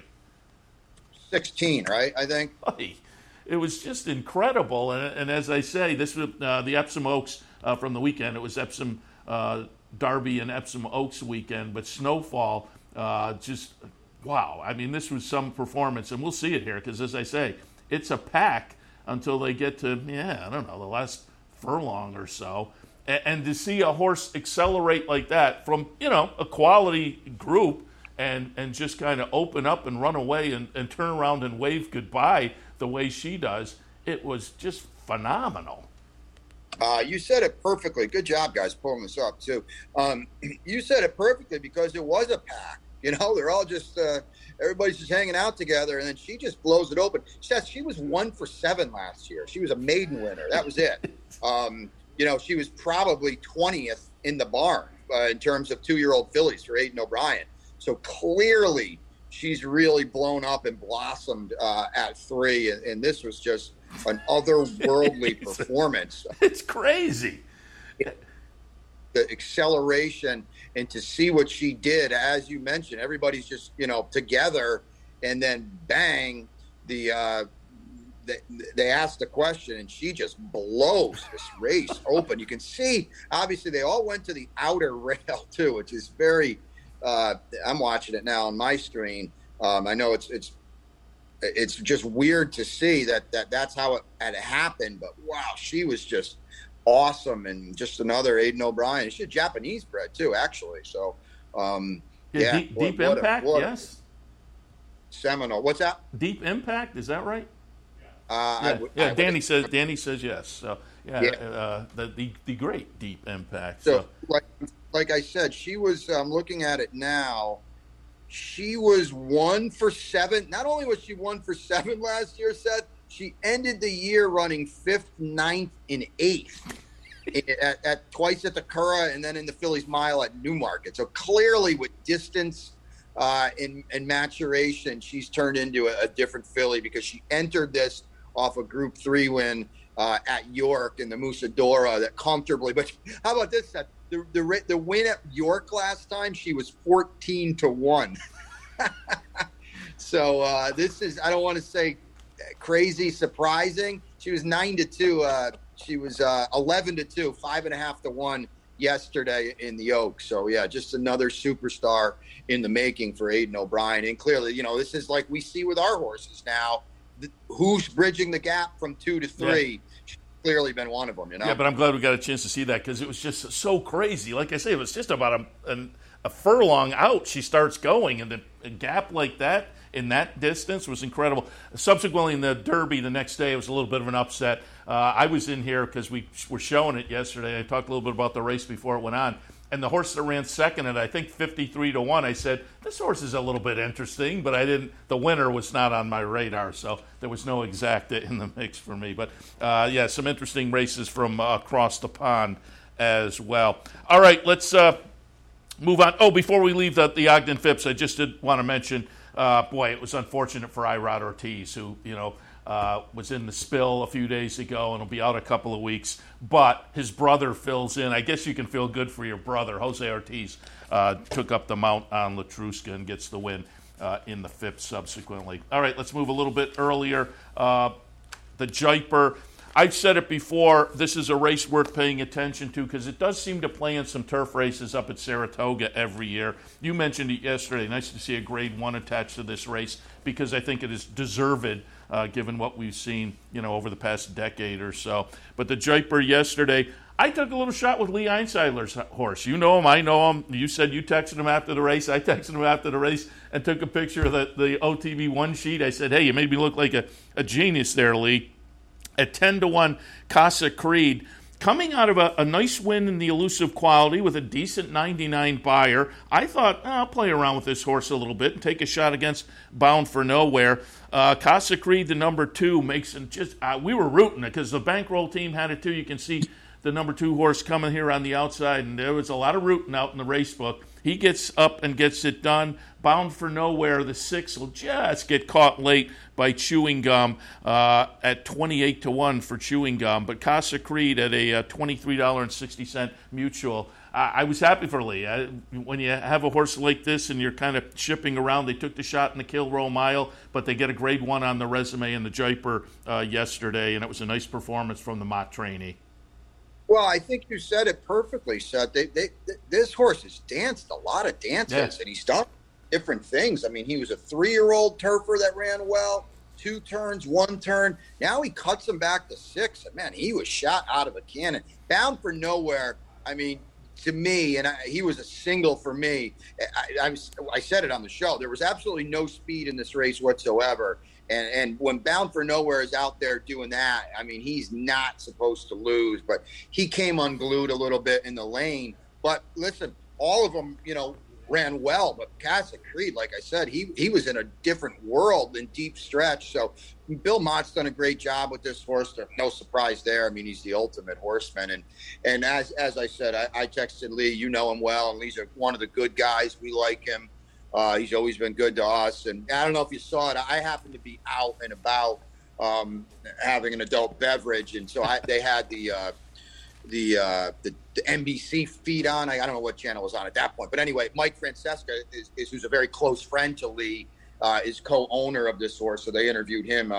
16, right, I think? It was just incredible. And as I say, this was the Epsom Oaks from the weekend. It was Epsom Derby and Epsom Oaks weekend, but Snowfall, just, wow. I mean, this was some performance, and we'll see it here, because as I say, it's a pack until they get to, I don't know, the last furlong or so. And to see a horse accelerate like that from, a quality group and just kind of open up and run away and turn around and wave goodbye the way she does, it was just phenomenal. You said it perfectly. Good job, guys, pulling this up, too. You said it perfectly, because it was a pack. They're all just everybody's just hanging out together, and then she just blows it open. She was 1 for 7 last year. She was a maiden winner. That was it. She was probably 20th in the barn in terms of 2-year-old fillies for Aidan O'Brien. So clearly she's really blown up and blossomed at 3, and this was just an otherworldly performance. It's crazy. The acceleration, and to see what she did, as you mentioned, everybody's just, together, and then bang, they asked the question, and she just blows this race open. You can see, obviously, they all went to the outer rail, too, which is very, I'm watching it now on my screen. I know it's just weird to see that's how it had happened, but wow, she was just awesome, and just another Aidan O'Brien. She's Japanese bred too, actually. So, Deep Impact, yes. Seminole. What's that? Deep Impact, is that right? Danny says yes. So the great Deep Impact. So like I said, she was. I'm looking at it now. She was 1 for 7. Not only was she 1 for 7 last year, Seth, she ended the year running 5th, 9th, and 8th at twice at the Curragh, and then in the Phillies Mile at Newmarket. So clearly, with distance and maturation, she's turned into a different filly, because she entered this off a Group 3 win at York in the Musadora that comfortably. But how about this, Seth? The win at York last time, she was 14-1. So this is, I don't want to say crazy surprising. She was 9-2. She was 11-2, 5.5-1 yesterday in the Oaks. So yeah, just another superstar in the making for Aidan O'Brien. And clearly, this is like we see with our horses now. Who's bridging the gap from 2 to 3? Yeah. She's clearly been one of them. Yeah, but I'm glad we got a chance to see that, because it was just so crazy. Like I say, it was just about a furlong out. She starts going, and a gap like that in that distance was incredible. Subsequently, in the Derby the next day, it was a little bit of an upset. I was in here because we were showing it yesterday. I talked a little bit about the race before it went on. And the horse that ran second at, I think, 53-1, I said, this horse is a little bit interesting, but the winner was not on my radar, so there was no exacta in the mix for me. But, some interesting races from across the pond as well. All right, let's Move on. Oh, before we leave the Ogden Phipps, I just did want to mention, it was unfortunate for Irod Ortiz, who, was in the spill a few days ago and will be out a couple of weeks. But his brother fills in. I guess you can feel good for your brother. Jose Ortiz took up the mount on Latruska and gets the win in the Phipps subsequently. All right, let's move a little bit earlier. The Jaipur. I've said it before, this is a race worth paying attention to because it does seem to play in some turf races up at Saratoga every year. You mentioned it yesterday. Nice to see a Grade 1 attached to this race because I think it is deserved given what we've seen over the past decade or so. But the Jaipur yesterday, I took a little shot with Lee Einsiedler's horse. You know him, I know him. You said you texted him after the race. I texted him after the race and took a picture of the OTB 1 sheet. I said, hey, you made me look like a genius there, Lee. At 10-1, Casa Creed, coming out of a nice win in the Elusive Quality with a decent 99 buyer. I thought, I'll play around with this horse a little bit and take a shot against Bound for Nowhere. Casa Creed, the number 2, makes it just, we were rooting it because the bankroll team had it too. You can see the number 2 horse coming here on the outside, and there was a lot of rooting out in the race book. He gets up and gets it done. Bound for Nowhere, the 6 will just get caught late by Chewing Gum at 28-1 for Chewing Gum. But Casa Creed at a $23.60 mutual. I was happy for Lee. When you have a horse like this and you're kind of shipping around, they took the shot in the Kilroe Mile, but they get a Grade 1 on the resume in the Jaipur yesterday, and it was a nice performance from the Mott trainee. Well, I think you said it perfectly, Seth. This horse has danced a lot of dances, and he's done different things. I mean, he was a 3-year-old turfer that ran well, 2 turns, 1 turn. Now he cuts him back to 6. And, man, he was shot out of a cannon. Bound for Nowhere, I mean, to me, and he was a single for me. I said it on the show. There was absolutely no speed in this race whatsoever. And when Bound for Nowhere is out there doing that, I mean, he's not supposed to lose. But he came unglued a little bit in the lane. But listen, all of them, ran well. But Casa Creed, like I said, he was in a different world in deep stretch. So Bill Mott's done a great job with this horse. There's no surprise there. I mean, he's the ultimate horseman. And as I said, I texted Lee. You know him well, and Lee's one of the good guys. We like him. He's always been good to us. And I don't know if you saw it. I happened to be out and about having an adult beverage. And so they had the NBC feed on. I don't know what channel was on at that point. But anyway, Mike Francesca, who's a very close friend to Lee, is co-owner of this horse. So they interviewed him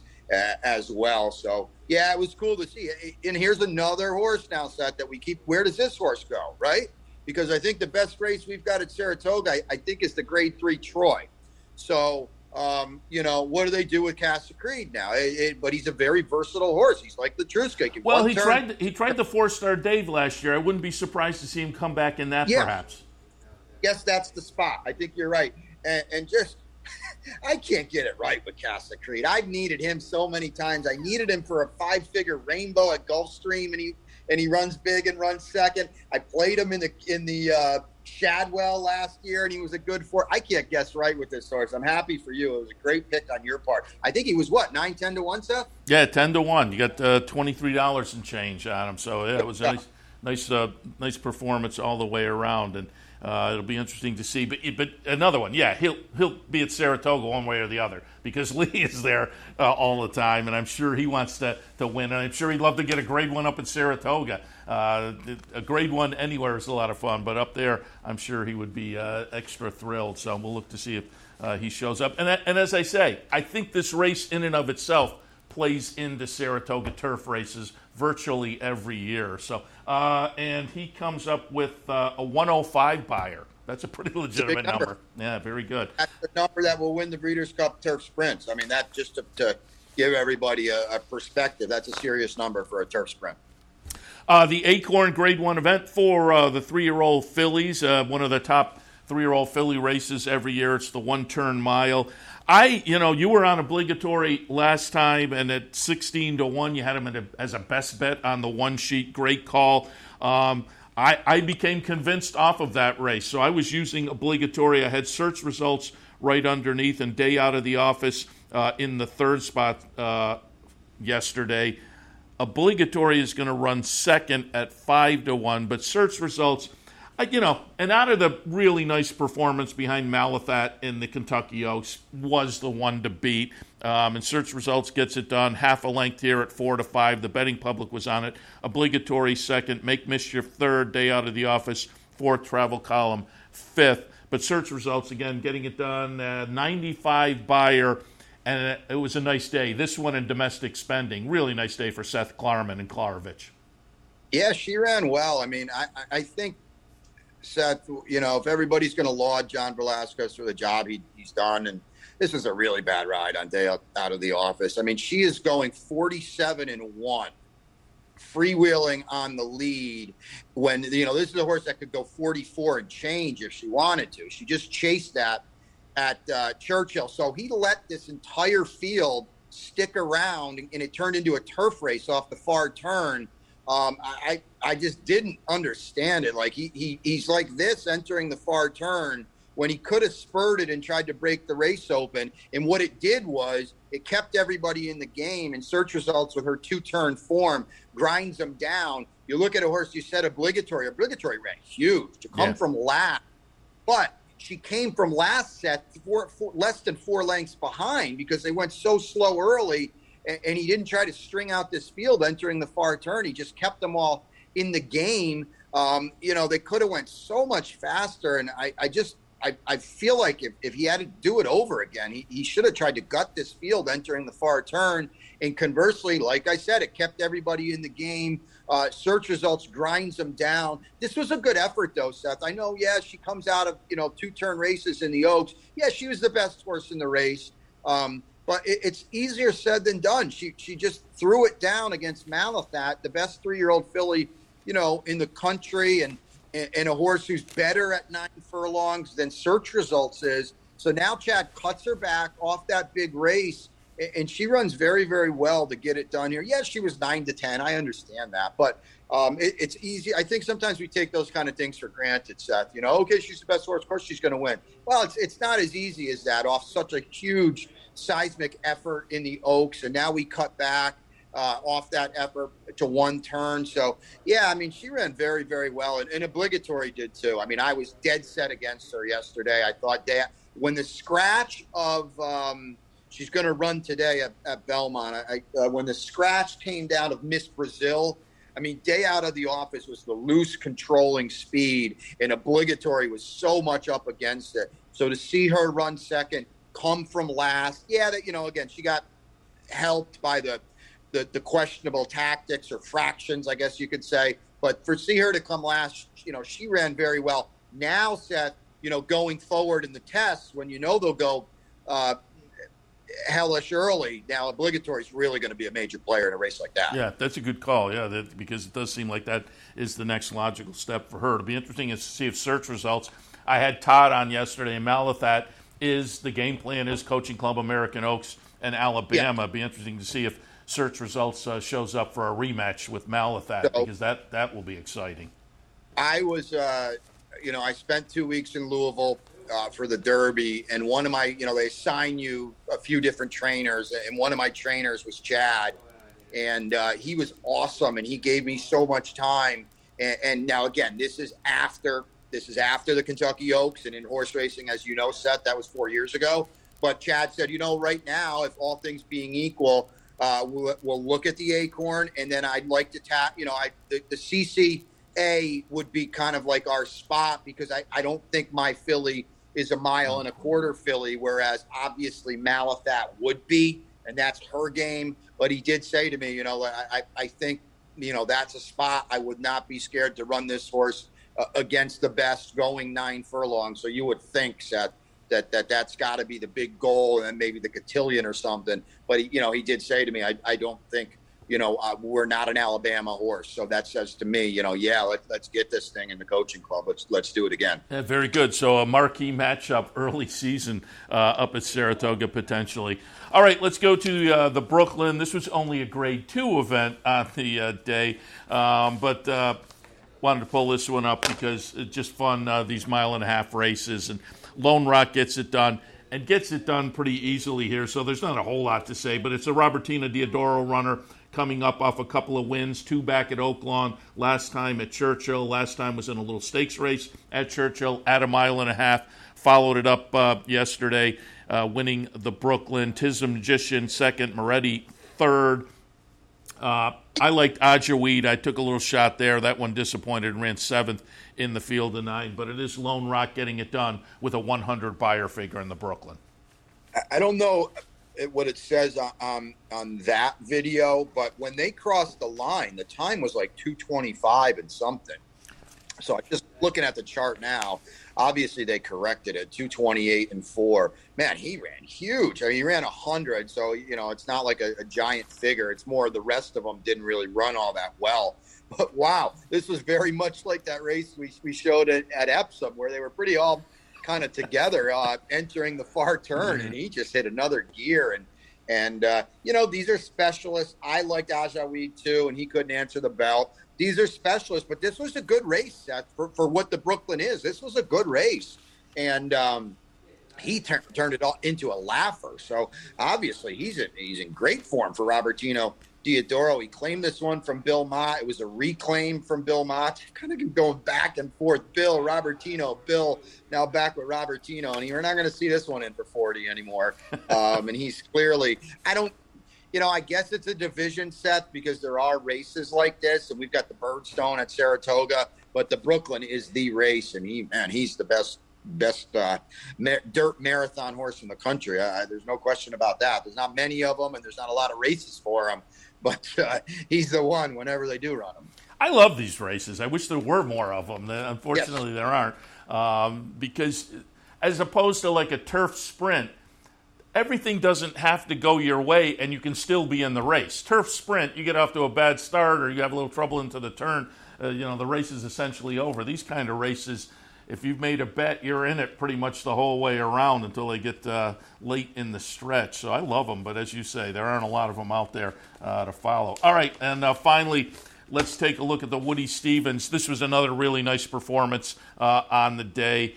as well. So, yeah, it was cool to see. And here's another horse now, Seth, that we keep. Where does this horse go, right? Because I think the best race we've got at Saratoga, I think, is the Grade 3 Troy. So, what do they do with Casa Creed now? But he's a very versatile horse. He's like the Latruska. Well, he tried the 4-star Dave last year. I wouldn't be surprised to see him come back in that, perhaps. Yes, that's the spot. I think you're right. And just, I can't get it right with Casa Creed. I've needed him so many times. I needed him for a 5-figure rainbow at Gulfstream, and he runs big and runs second. I played him in the Shadwell last year, and he was a good I can't guess right with this horse. I'm happy for you. It was a great pick on your part. I think he was 9-10-1, Seth? Yeah, 10-1. You got $23 and change on him. So yeah, it was a nice performance all the way around, and it'll be interesting to see. But another one, yeah, he'll be at Saratoga one way or the other because Lee is there all the time, and I'm sure he wants to win, and I'm sure he'd love to get a Grade 1 up at Saratoga. A Grade 1 anywhere is a lot of fun, but up there, I'm sure he would be extra thrilled. So we'll look to see if he shows up. And as I say, I think this race in and of itself plays into Saratoga turf races virtually every year. So, and he comes up with a 105 buyer. That's a pretty legitimate number. Yeah, very good. That's the number that will win the Breeders' Cup Turf Sprints. I mean, that just to give everybody a perspective, that's a serious number for a turf sprint. The Acorn Grade 1 event for the 3-year-old fillies, one of the top 3-year-old filly races every year. It's the 1-turn mile. You were on obligatory last time, and at 16-1, you had him as a best bet on the 1 sheet. Great call. I became convinced off of that race, so I was using obligatory. I had search results right underneath, and day out of the office in the 3rd spot yesterday. Obligatory is going to run second at 5-1, but search results, And out of the really nice performance behind Malathat in the Kentucky Oaks was the one to beat. And Search Results gets it done. Half a length here at 4-5. The betting public was on it. Obligatory second. Make Mischief third. Day Out of the Office fourth. Travel Column fifth. But Search Results, again, getting it done. 95 buyer. And it was a nice day. This one in domestic spending. Really nice day for Seth Klarman and Klarovich. Yeah, she ran well. I mean, I think, Seth, if everybody's going to laud John Velasquez for the job he's done, and this was a really bad ride on Day Out of the Office. I mean, she is going 47-1, freewheeling on the lead when, this is a horse that could go 44 and change if she wanted to. She just chased that at Churchill. So he let this entire field stick around, and it turned into a turf race off the far turn. I just didn't understand it. Like he's like this entering the far turn when he could have spurted and tried to break the race open. And what it did was it kept everybody in the game, and Search Results with her 2-turn form grinds them down. You look at a horse, you said obligatory ran huge to come from last, but she came from last set less than 4 lengths behind because they went so slow early. And he didn't try to string out this field entering the far turn. He just kept them all in the game. They could have went so much faster. And I feel like if he had to do it over again, he should have tried to gut this field entering the far turn. And conversely, like I said, it kept everybody in the game. Search Results grinds them down. This was a good effort, though, Seth. I know, she comes out of, 2-turn races in the Oaks. Yeah, she was the best horse in the race. But it's easier said than done. She just threw it down against Malathat, the best 3-year-old filly, in the country, and a horse who's better at 9 furlongs than Search Results is. So now Chad cuts her back off that big race, and she runs very, very well to get it done here. Yeah, she was 9-10. I understand that, but it's easy. I think sometimes we take those kind of things for granted, Seth. Okay, she's the best horse. Of course she's going to win. Well, it's not as easy as that off such a huge seismic effort in the Oaks, and now we cut back off that effort to 1 turn. So she ran very, very well, and Obligatory did too. I mean, I was dead set against her yesterday. I thought when the scratch of she's going to run today at Belmont, when the scratch came down of Miss Brazil, I mean, Day Out of the Office was the loose controlling speed, and Obligatory was so much up against it. So to see her run second, come from last. Again, she got helped by the questionable tactics or fractions, I guess you could say. But see her to come last, she ran very well. Now, Seth, going forward in the tests, when they'll go hellish early, now Obligatory is really going to be a major player in a race like that. Yeah, that's a good call, because it does seem like that is the next logical step for her. It'll be interesting to see if Search Results. I had Todd on yesterday, and Malathat is the game plan is Coaching Club American Oaks and Alabama. It'd be interesting to see if Search Results shows up for a rematch with Malathat, because that will be exciting. I was, I spent 2 weeks in Louisville for the Derby, and one of my, they assign you a few different trainers, and one of my trainers was Chad, and he was awesome, and he gave me so much time. And now, again, this is after the Kentucky Oaks, and in horse racing, as you know, Seth, that was 4 years ago. But Chad said, right now, if all things being equal, we'll look at the Acorn, and then I'd like to tap, the CCA would be kind of like our spot, because I don't think my filly is a 1.25 mile filly, whereas obviously Malathat would be, and that's her game. But he did say to me, I think, that's a spot. I would not be scared to run this horse against the best going 9 furlongs. So you would think, Seth, that's got to be the big goal, and then maybe the cotillion or something. But he did say to me, I don't think, we're not an Alabama horse. So that says to me, let's get this thing in the Coaching Club. Let's do it again. Yeah, very good. So a marquee matchup early season up at Saratoga potentially. All right, let's go to the Brooklyn. This was only a Grade 2 event on the day, but wanted to pull this one up because it's just fun, these 1.5 mile races. And Lone Rock gets it done, and gets it done pretty easily here. So there's not a whole lot to say, but it's a Robertina Diodoro runner. coming up off a couple of wins, 2 back at Oaklawn, last time at Churchill, last time was in a little stakes race at Churchill at 1.5 miles, followed it up yesterday, winning the Brooklyn. Tism Magician second, Moretti third. I liked Ajaweed. I took a little shot there. That one disappointed and ran 7th in the field of 9, but it is Lone Rock getting it done with a 100 buyer figure in the Brooklyn. I don't know what it says on that video, but when they crossed the line, the time was like 2:25 and something. So I'm just looking at the chart now. Obviously, they corrected it, 2:28 and 4. Man, he ran huge. I mean, he ran 100, so, it's not like a giant figure. It's more the rest of them didn't really run all that well. But, wow, this was very much like that race we showed at Epsom, where they were pretty all kind of together entering the far turn, and he just hit another gear. And these are specialists. I liked Ajaweed, too, and he couldn't answer the bell. These are specialists, but this was a good race, Seth, for what the Brooklyn is. This was a good race, and he turned it all into a laugher. So obviously he's in great form for Robertino Diodoro. He claimed this one from Bill Mott. It was a reclaim from Bill Mott. Kind of going back and forth. Bill, Robertino, Bill, now back with Robertino, and you're not going to see this one in for 40 anymore. And he's clearly, I guess it's a division, Seth, because there are races like this, and we've got the Birdstone at Saratoga, but the Brooklyn is the race, and he's the best dirt marathon horse in the country. There's no question about that. There's not many of them, and there's not a lot of races for him, but he's the one whenever they do run them. I love these races. I wish there were more of them. Unfortunately, There aren't, because as opposed to like a turf sprint, everything doesn't have to go your way, and you can still be in the race. Turf sprint, you get off to a bad start or you have a little trouble into the turn, the race is essentially over. These kind of races, if you've made a bet, you're in it pretty much the whole way around until they get late in the stretch. So I love them, but as you say, there aren't a lot of them out there to follow. All right, and finally, let's take a look at the Woody Stephens. This was another really nice performance on the day.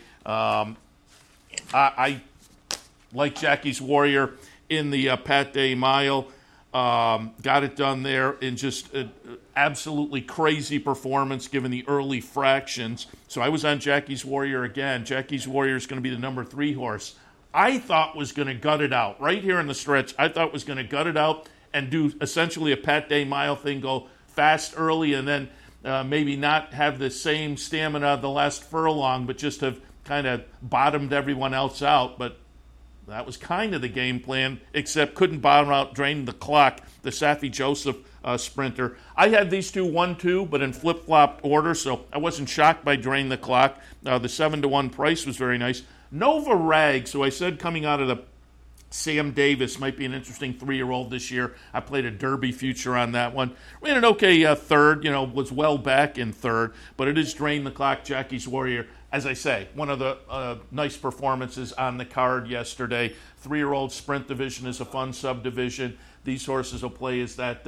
I like Jackie's Warrior in the Pat Day Mile. Got it done there in just an absolutely crazy performance given the early fractions. So I was on Jackie's Warrior again. Jackie's Warrior is going to be the number 3 horse. I thought was going to gut it out. Right here in the stretch, I thought was going to gut it out and do essentially a Pat Day Mile thing, go fast early and then maybe not have the same stamina the last furlong, but just have kind of bottomed everyone else out. But that was kind of the game plan, except couldn't bottom out, drain the clock, the Safi Joseph sprinter. I had these two 1-2, but in flip-flop order, so I wasn't shocked by drain the clock. The 7-1 price was very nice. Nova Rag, so I said coming out of the Sam Davis might be an interesting 3-year-old this year. I played a Derby future on that one. Ran an okay third, was well back in third, but it is drain the clock, Jackie's Warrior. As I say, one of the nice performances on the card yesterday. 3-year-old sprint division is a fun subdivision. These horses will play as that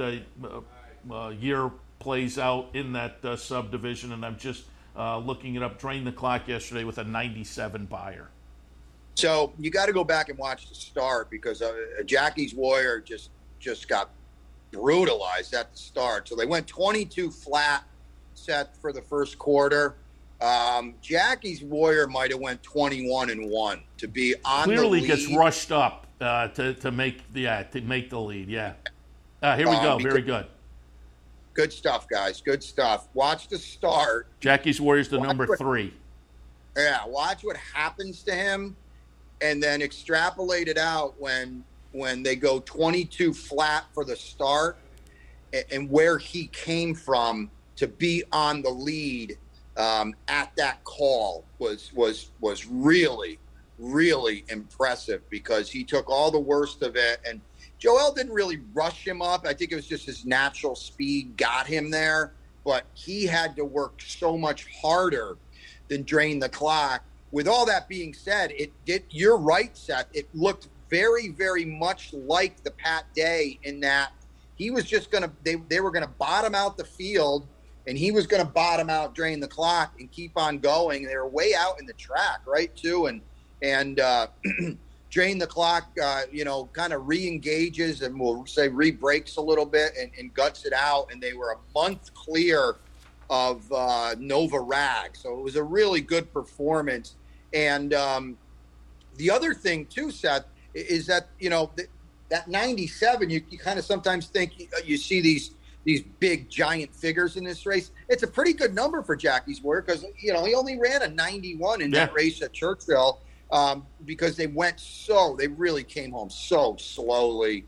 year plays out in that subdivision, and I'm just looking it up. Drained the clock yesterday with a 97 buyer. So you got to go back and watch the start because Jackie's Warrior just got brutalized at the start. So they went 22 flat set for the first quarter. Jackie's Warrior might have went 21-1 to be on Clearly the lead. Gets rushed up to make the lead. Yeah. Here we go. Very good. Good stuff, guys. Good stuff. Watch the start. Jackie's Warrior's the number 3. Yeah. Watch what happens to him, and then extrapolate it out when they go 22 flat for the start, and where he came from to be on the lead. At that call was really, really impressive because he took all the worst of it. And Joel didn't really rush him up. I think it was just his natural speed got him there. But he had to work so much harder than drain the clock. With all that being said, you're right, Seth. It looked very, very much like the Pat Day in that he was just going to – they were going to bottom out the field – and he was going to bottom out, drain the clock, and keep on going. They were way out in the track, right, too? And Drain the Clock, kind of re-engages and we'll say re-breaks a little bit and guts it out. And they were a month clear of Nova Rag. So it was a really good performance. And the other thing too, Seth, is that, that 97, you kind of sometimes think you see these big giant figures in this race. It's a pretty good number for Jackie's Warrior because, he only ran a 91 in that race at Churchill because they really came home so slowly.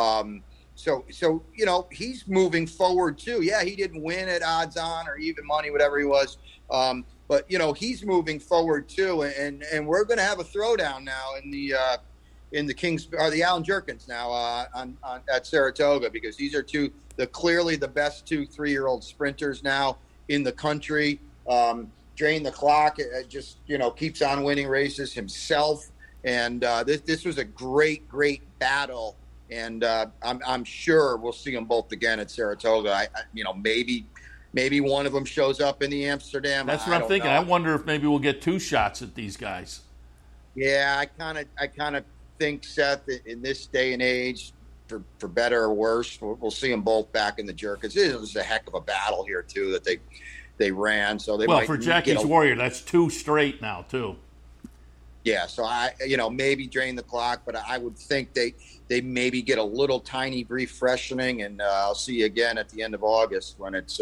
So he's moving forward too. Yeah, he didn't win at odds on or even money, whatever he was. But he's moving forward too. And we're going to have a throwdown now in the Kings or the Allen Jerkins now at Saratoga because these are clearly the best 2-3-year-old sprinters now in the country. Drain the Clock just keeps on winning races himself, and this was a great battle, and I'm sure we'll see them both again at Saratoga. Maybe one of them shows up in the Amsterdam. That's what I'm thinking. I wonder if maybe we'll get 2 shots at these guys. Yeah, I kind of think, Seth, in this day and age, for better or worse, we'll see them both back in the Jerkins. It was a heck of a battle here too that they ran. So for Jackie's Warrior, that's 2 straight now too. Yeah, so maybe Drain the Clock, but I would think they maybe get a little tiny brief freshening, and I'll see you again at the end of August when it's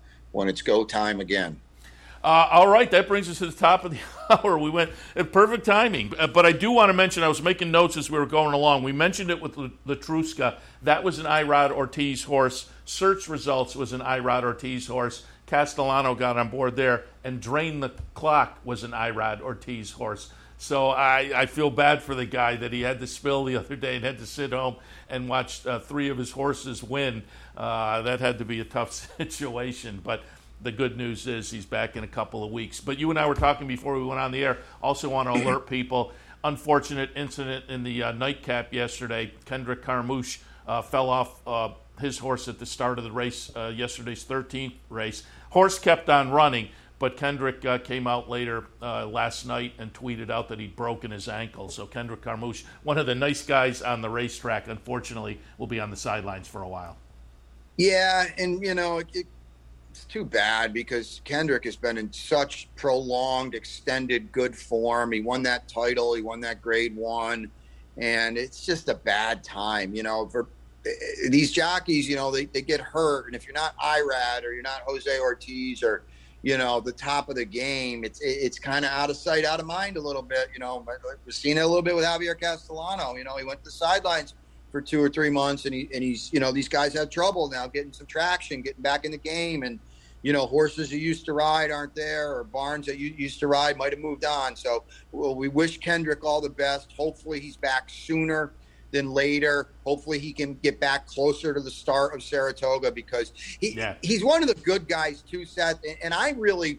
go time again. All right, that brings us to the top of the hour. We went at perfect timing. But I do want to mention, I was making notes as we were going along. We mentioned it with Latruska. That was an Irod Ortiz horse. Search Results was an Irod Ortiz horse. Castellano got on board there. And Drain the Clock was an Irod Ortiz horse. So I feel bad for the guy that he had to spill the other day and had to sit home and watch 3 of his horses win. That had to be a tough situation. But the good news is he's back in a couple of weeks. But you and I were talking before we went on the air. Also want to alert people. Unfortunate incident in the nightcap yesterday. Kendrick Carmouche fell off his horse at the start of the race, yesterday's 13th race. Horse kept on running, but Kendrick came out later last night and tweeted out that he'd broken his ankle. So Kendrick Carmouche, one of the nice guys on the racetrack, unfortunately will be on the sidelines for a while. Yeah, and it's too bad because Kendrick has been in such prolonged, extended good form. He won that title. He won that Grade 1. And it's just a bad time, for these jockeys, they get hurt. And if you're not Irad or you're not Jose Ortiz or, the top of the game, it's kind of out of sight, out of mind a little bit. We've seen it a little bit with Javier Castellano. He went to the sidelines for 2 or 3 months, and he's these guys have trouble now getting some traction, getting back in the game, and horses you used to ride aren't there, or barns that you used to ride might have moved on. So we wish Kendrick all the best. Hopefully he's back sooner than later. Hopefully he can get back closer to the start of Saratoga because he's one of the good guys too, Seth, and I really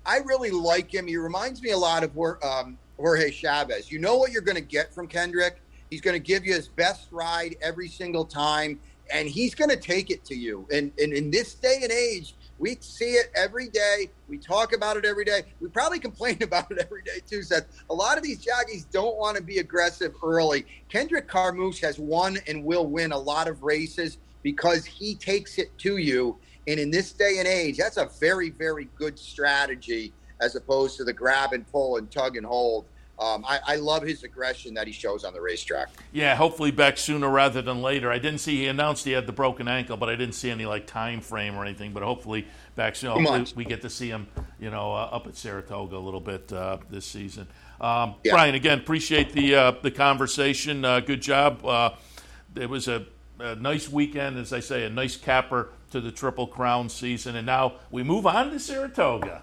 like him. He reminds me a lot of Jorge Chavez. You know what you're going to get from Kendrick. He's going to give you his best ride every single time, and he's going to take it to you. And in this day and age, we see it every day. We talk about it every day. We probably complain about it every day too, Seth. A lot of these jockeys don't want to be aggressive early. Kendrick Carmouche has won and will win a lot of races because he takes it to you. And in this day and age, that's a very, very good strategy as opposed to the grab and pull and tug and hold. I love his aggression that he shows on the racetrack. Yeah, hopefully back sooner rather than later. I didn't see he announced he had the broken ankle, but I didn't see any time frame or anything. But hopefully back soon. Hopefully we get to see him, up at Saratoga a little bit this season. Brian, again, appreciate the conversation. Good job. It was a nice weekend, as I say, a nice capper to the Triple Crown season, and now we move on to Saratoga.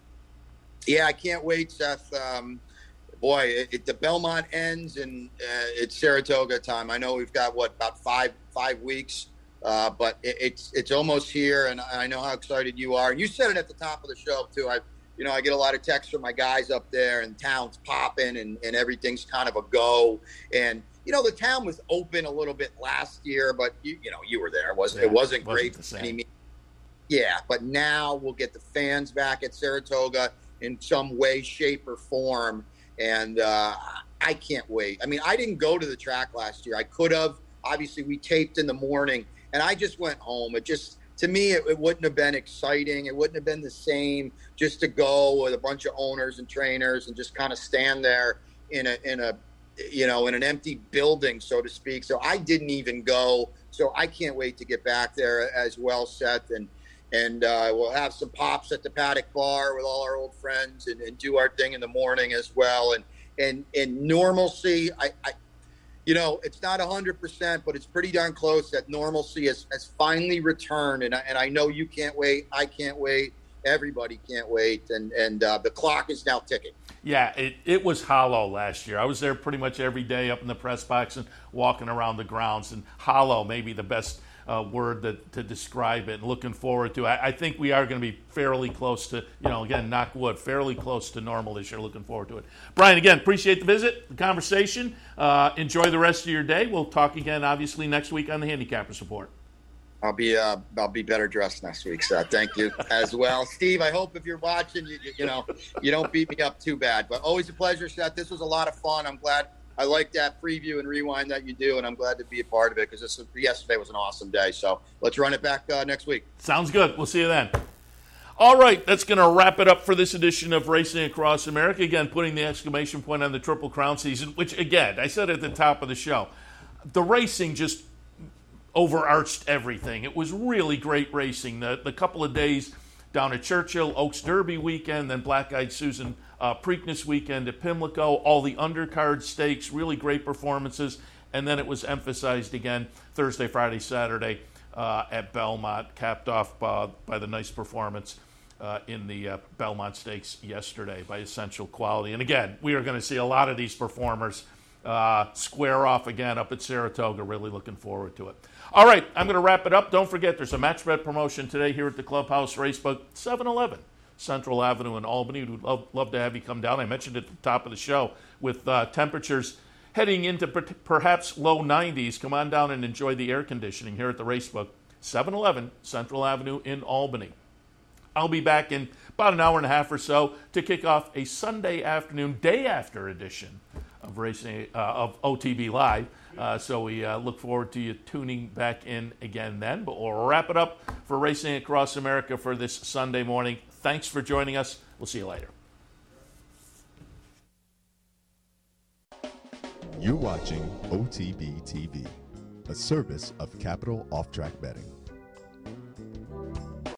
Yeah, I can't wait, Seth. Boy, the Belmont ends and it's Saratoga time. I know we've got about five weeks, but it's almost here, and I know how excited you are. And you said it at the top of the show too. I get a lot of texts from my guys up there, and town's popping, and everything's kind of a go. And the town was open a little bit last year, but you were there. It wasn't great. Yeah, but now we'll get the fans back at Saratoga in some way, shape, or form. And I can't wait. I mean, I didn't go to the track last year. I could have. Obviously, we taped in the morning, and I just went home. To me, it wouldn't have been exciting. It wouldn't have been the same just to go with a bunch of owners and trainers and just kind of stand there in an empty building, so to speak. So I didn't even go. So I can't wait to get back there as well, Seth. And we'll have some pops at the Paddock Bar with all our old friends and do our thing in the morning as well. And normalcy, it's not 100%, but it's pretty darn close that normalcy has finally returned. And I know you can't wait. I can't wait. Everybody can't wait. And the clock is now ticking. Yeah, it was hollow last year. I was there pretty much every day up in the press box and walking around the grounds. And hollow may be the best word to describe it. And looking forward to it. I think we are going to be fairly close to, again, knock wood, fairly close to normal this year. Looking forward to it. Brian, again, appreciate the visit, the conversation. Enjoy the rest of your day. We'll talk again, obviously, next week on the Handicappers Report. I'll be better dressed next week, Seth. Thank you as well. Steve, I hope if you're watching, you don't beat me up too bad. But always a pleasure, Seth. This was a lot of fun. I'm glad. I like that preview and rewind that you do, and I'm glad to be a part of it because yesterday was an awesome day. So let's run it back next week. Sounds good. We'll see you then. All right, that's going to wrap it up for this edition of Racing Across America. Again, putting the exclamation point on the Triple Crown season, which, again, I said at the top of the show, the racing just overarched everything. It was really great racing. The couple of days down at Churchill, Oaks Derby weekend, then Black-Eyed Susan Preakness weekend at Pimlico, all the undercard stakes, really great performances, and then it was emphasized again Thursday, Friday, Saturday at Belmont, capped off by the nice performance in the Belmont Stakes yesterday by Essential Quality. And again, we are going to see a lot of these performers square off again up at Saratoga. Really looking forward to it. All right, I'm going to wrap it up. Don't forget, there's a match bet promotion today here at the Clubhouse Racebook, 7-Eleven, Central Avenue in Albany. We'd love to have you come down. I mentioned at the top of the show with temperatures heading into perhaps low 90s. Come on down and enjoy the air conditioning here at the Racebook, 7-Eleven, Central Avenue in Albany. I'll be back in about an hour and a half or so to kick off a Sunday afternoon, day after edition of Racing of OTB Live. So we look forward to you tuning back in again then. But we'll wrap it up for Racing Across America for this Sunday morning. Thanks for joining us. We'll see you later. You're watching OTB TV, a service of Capital Off Track Betting.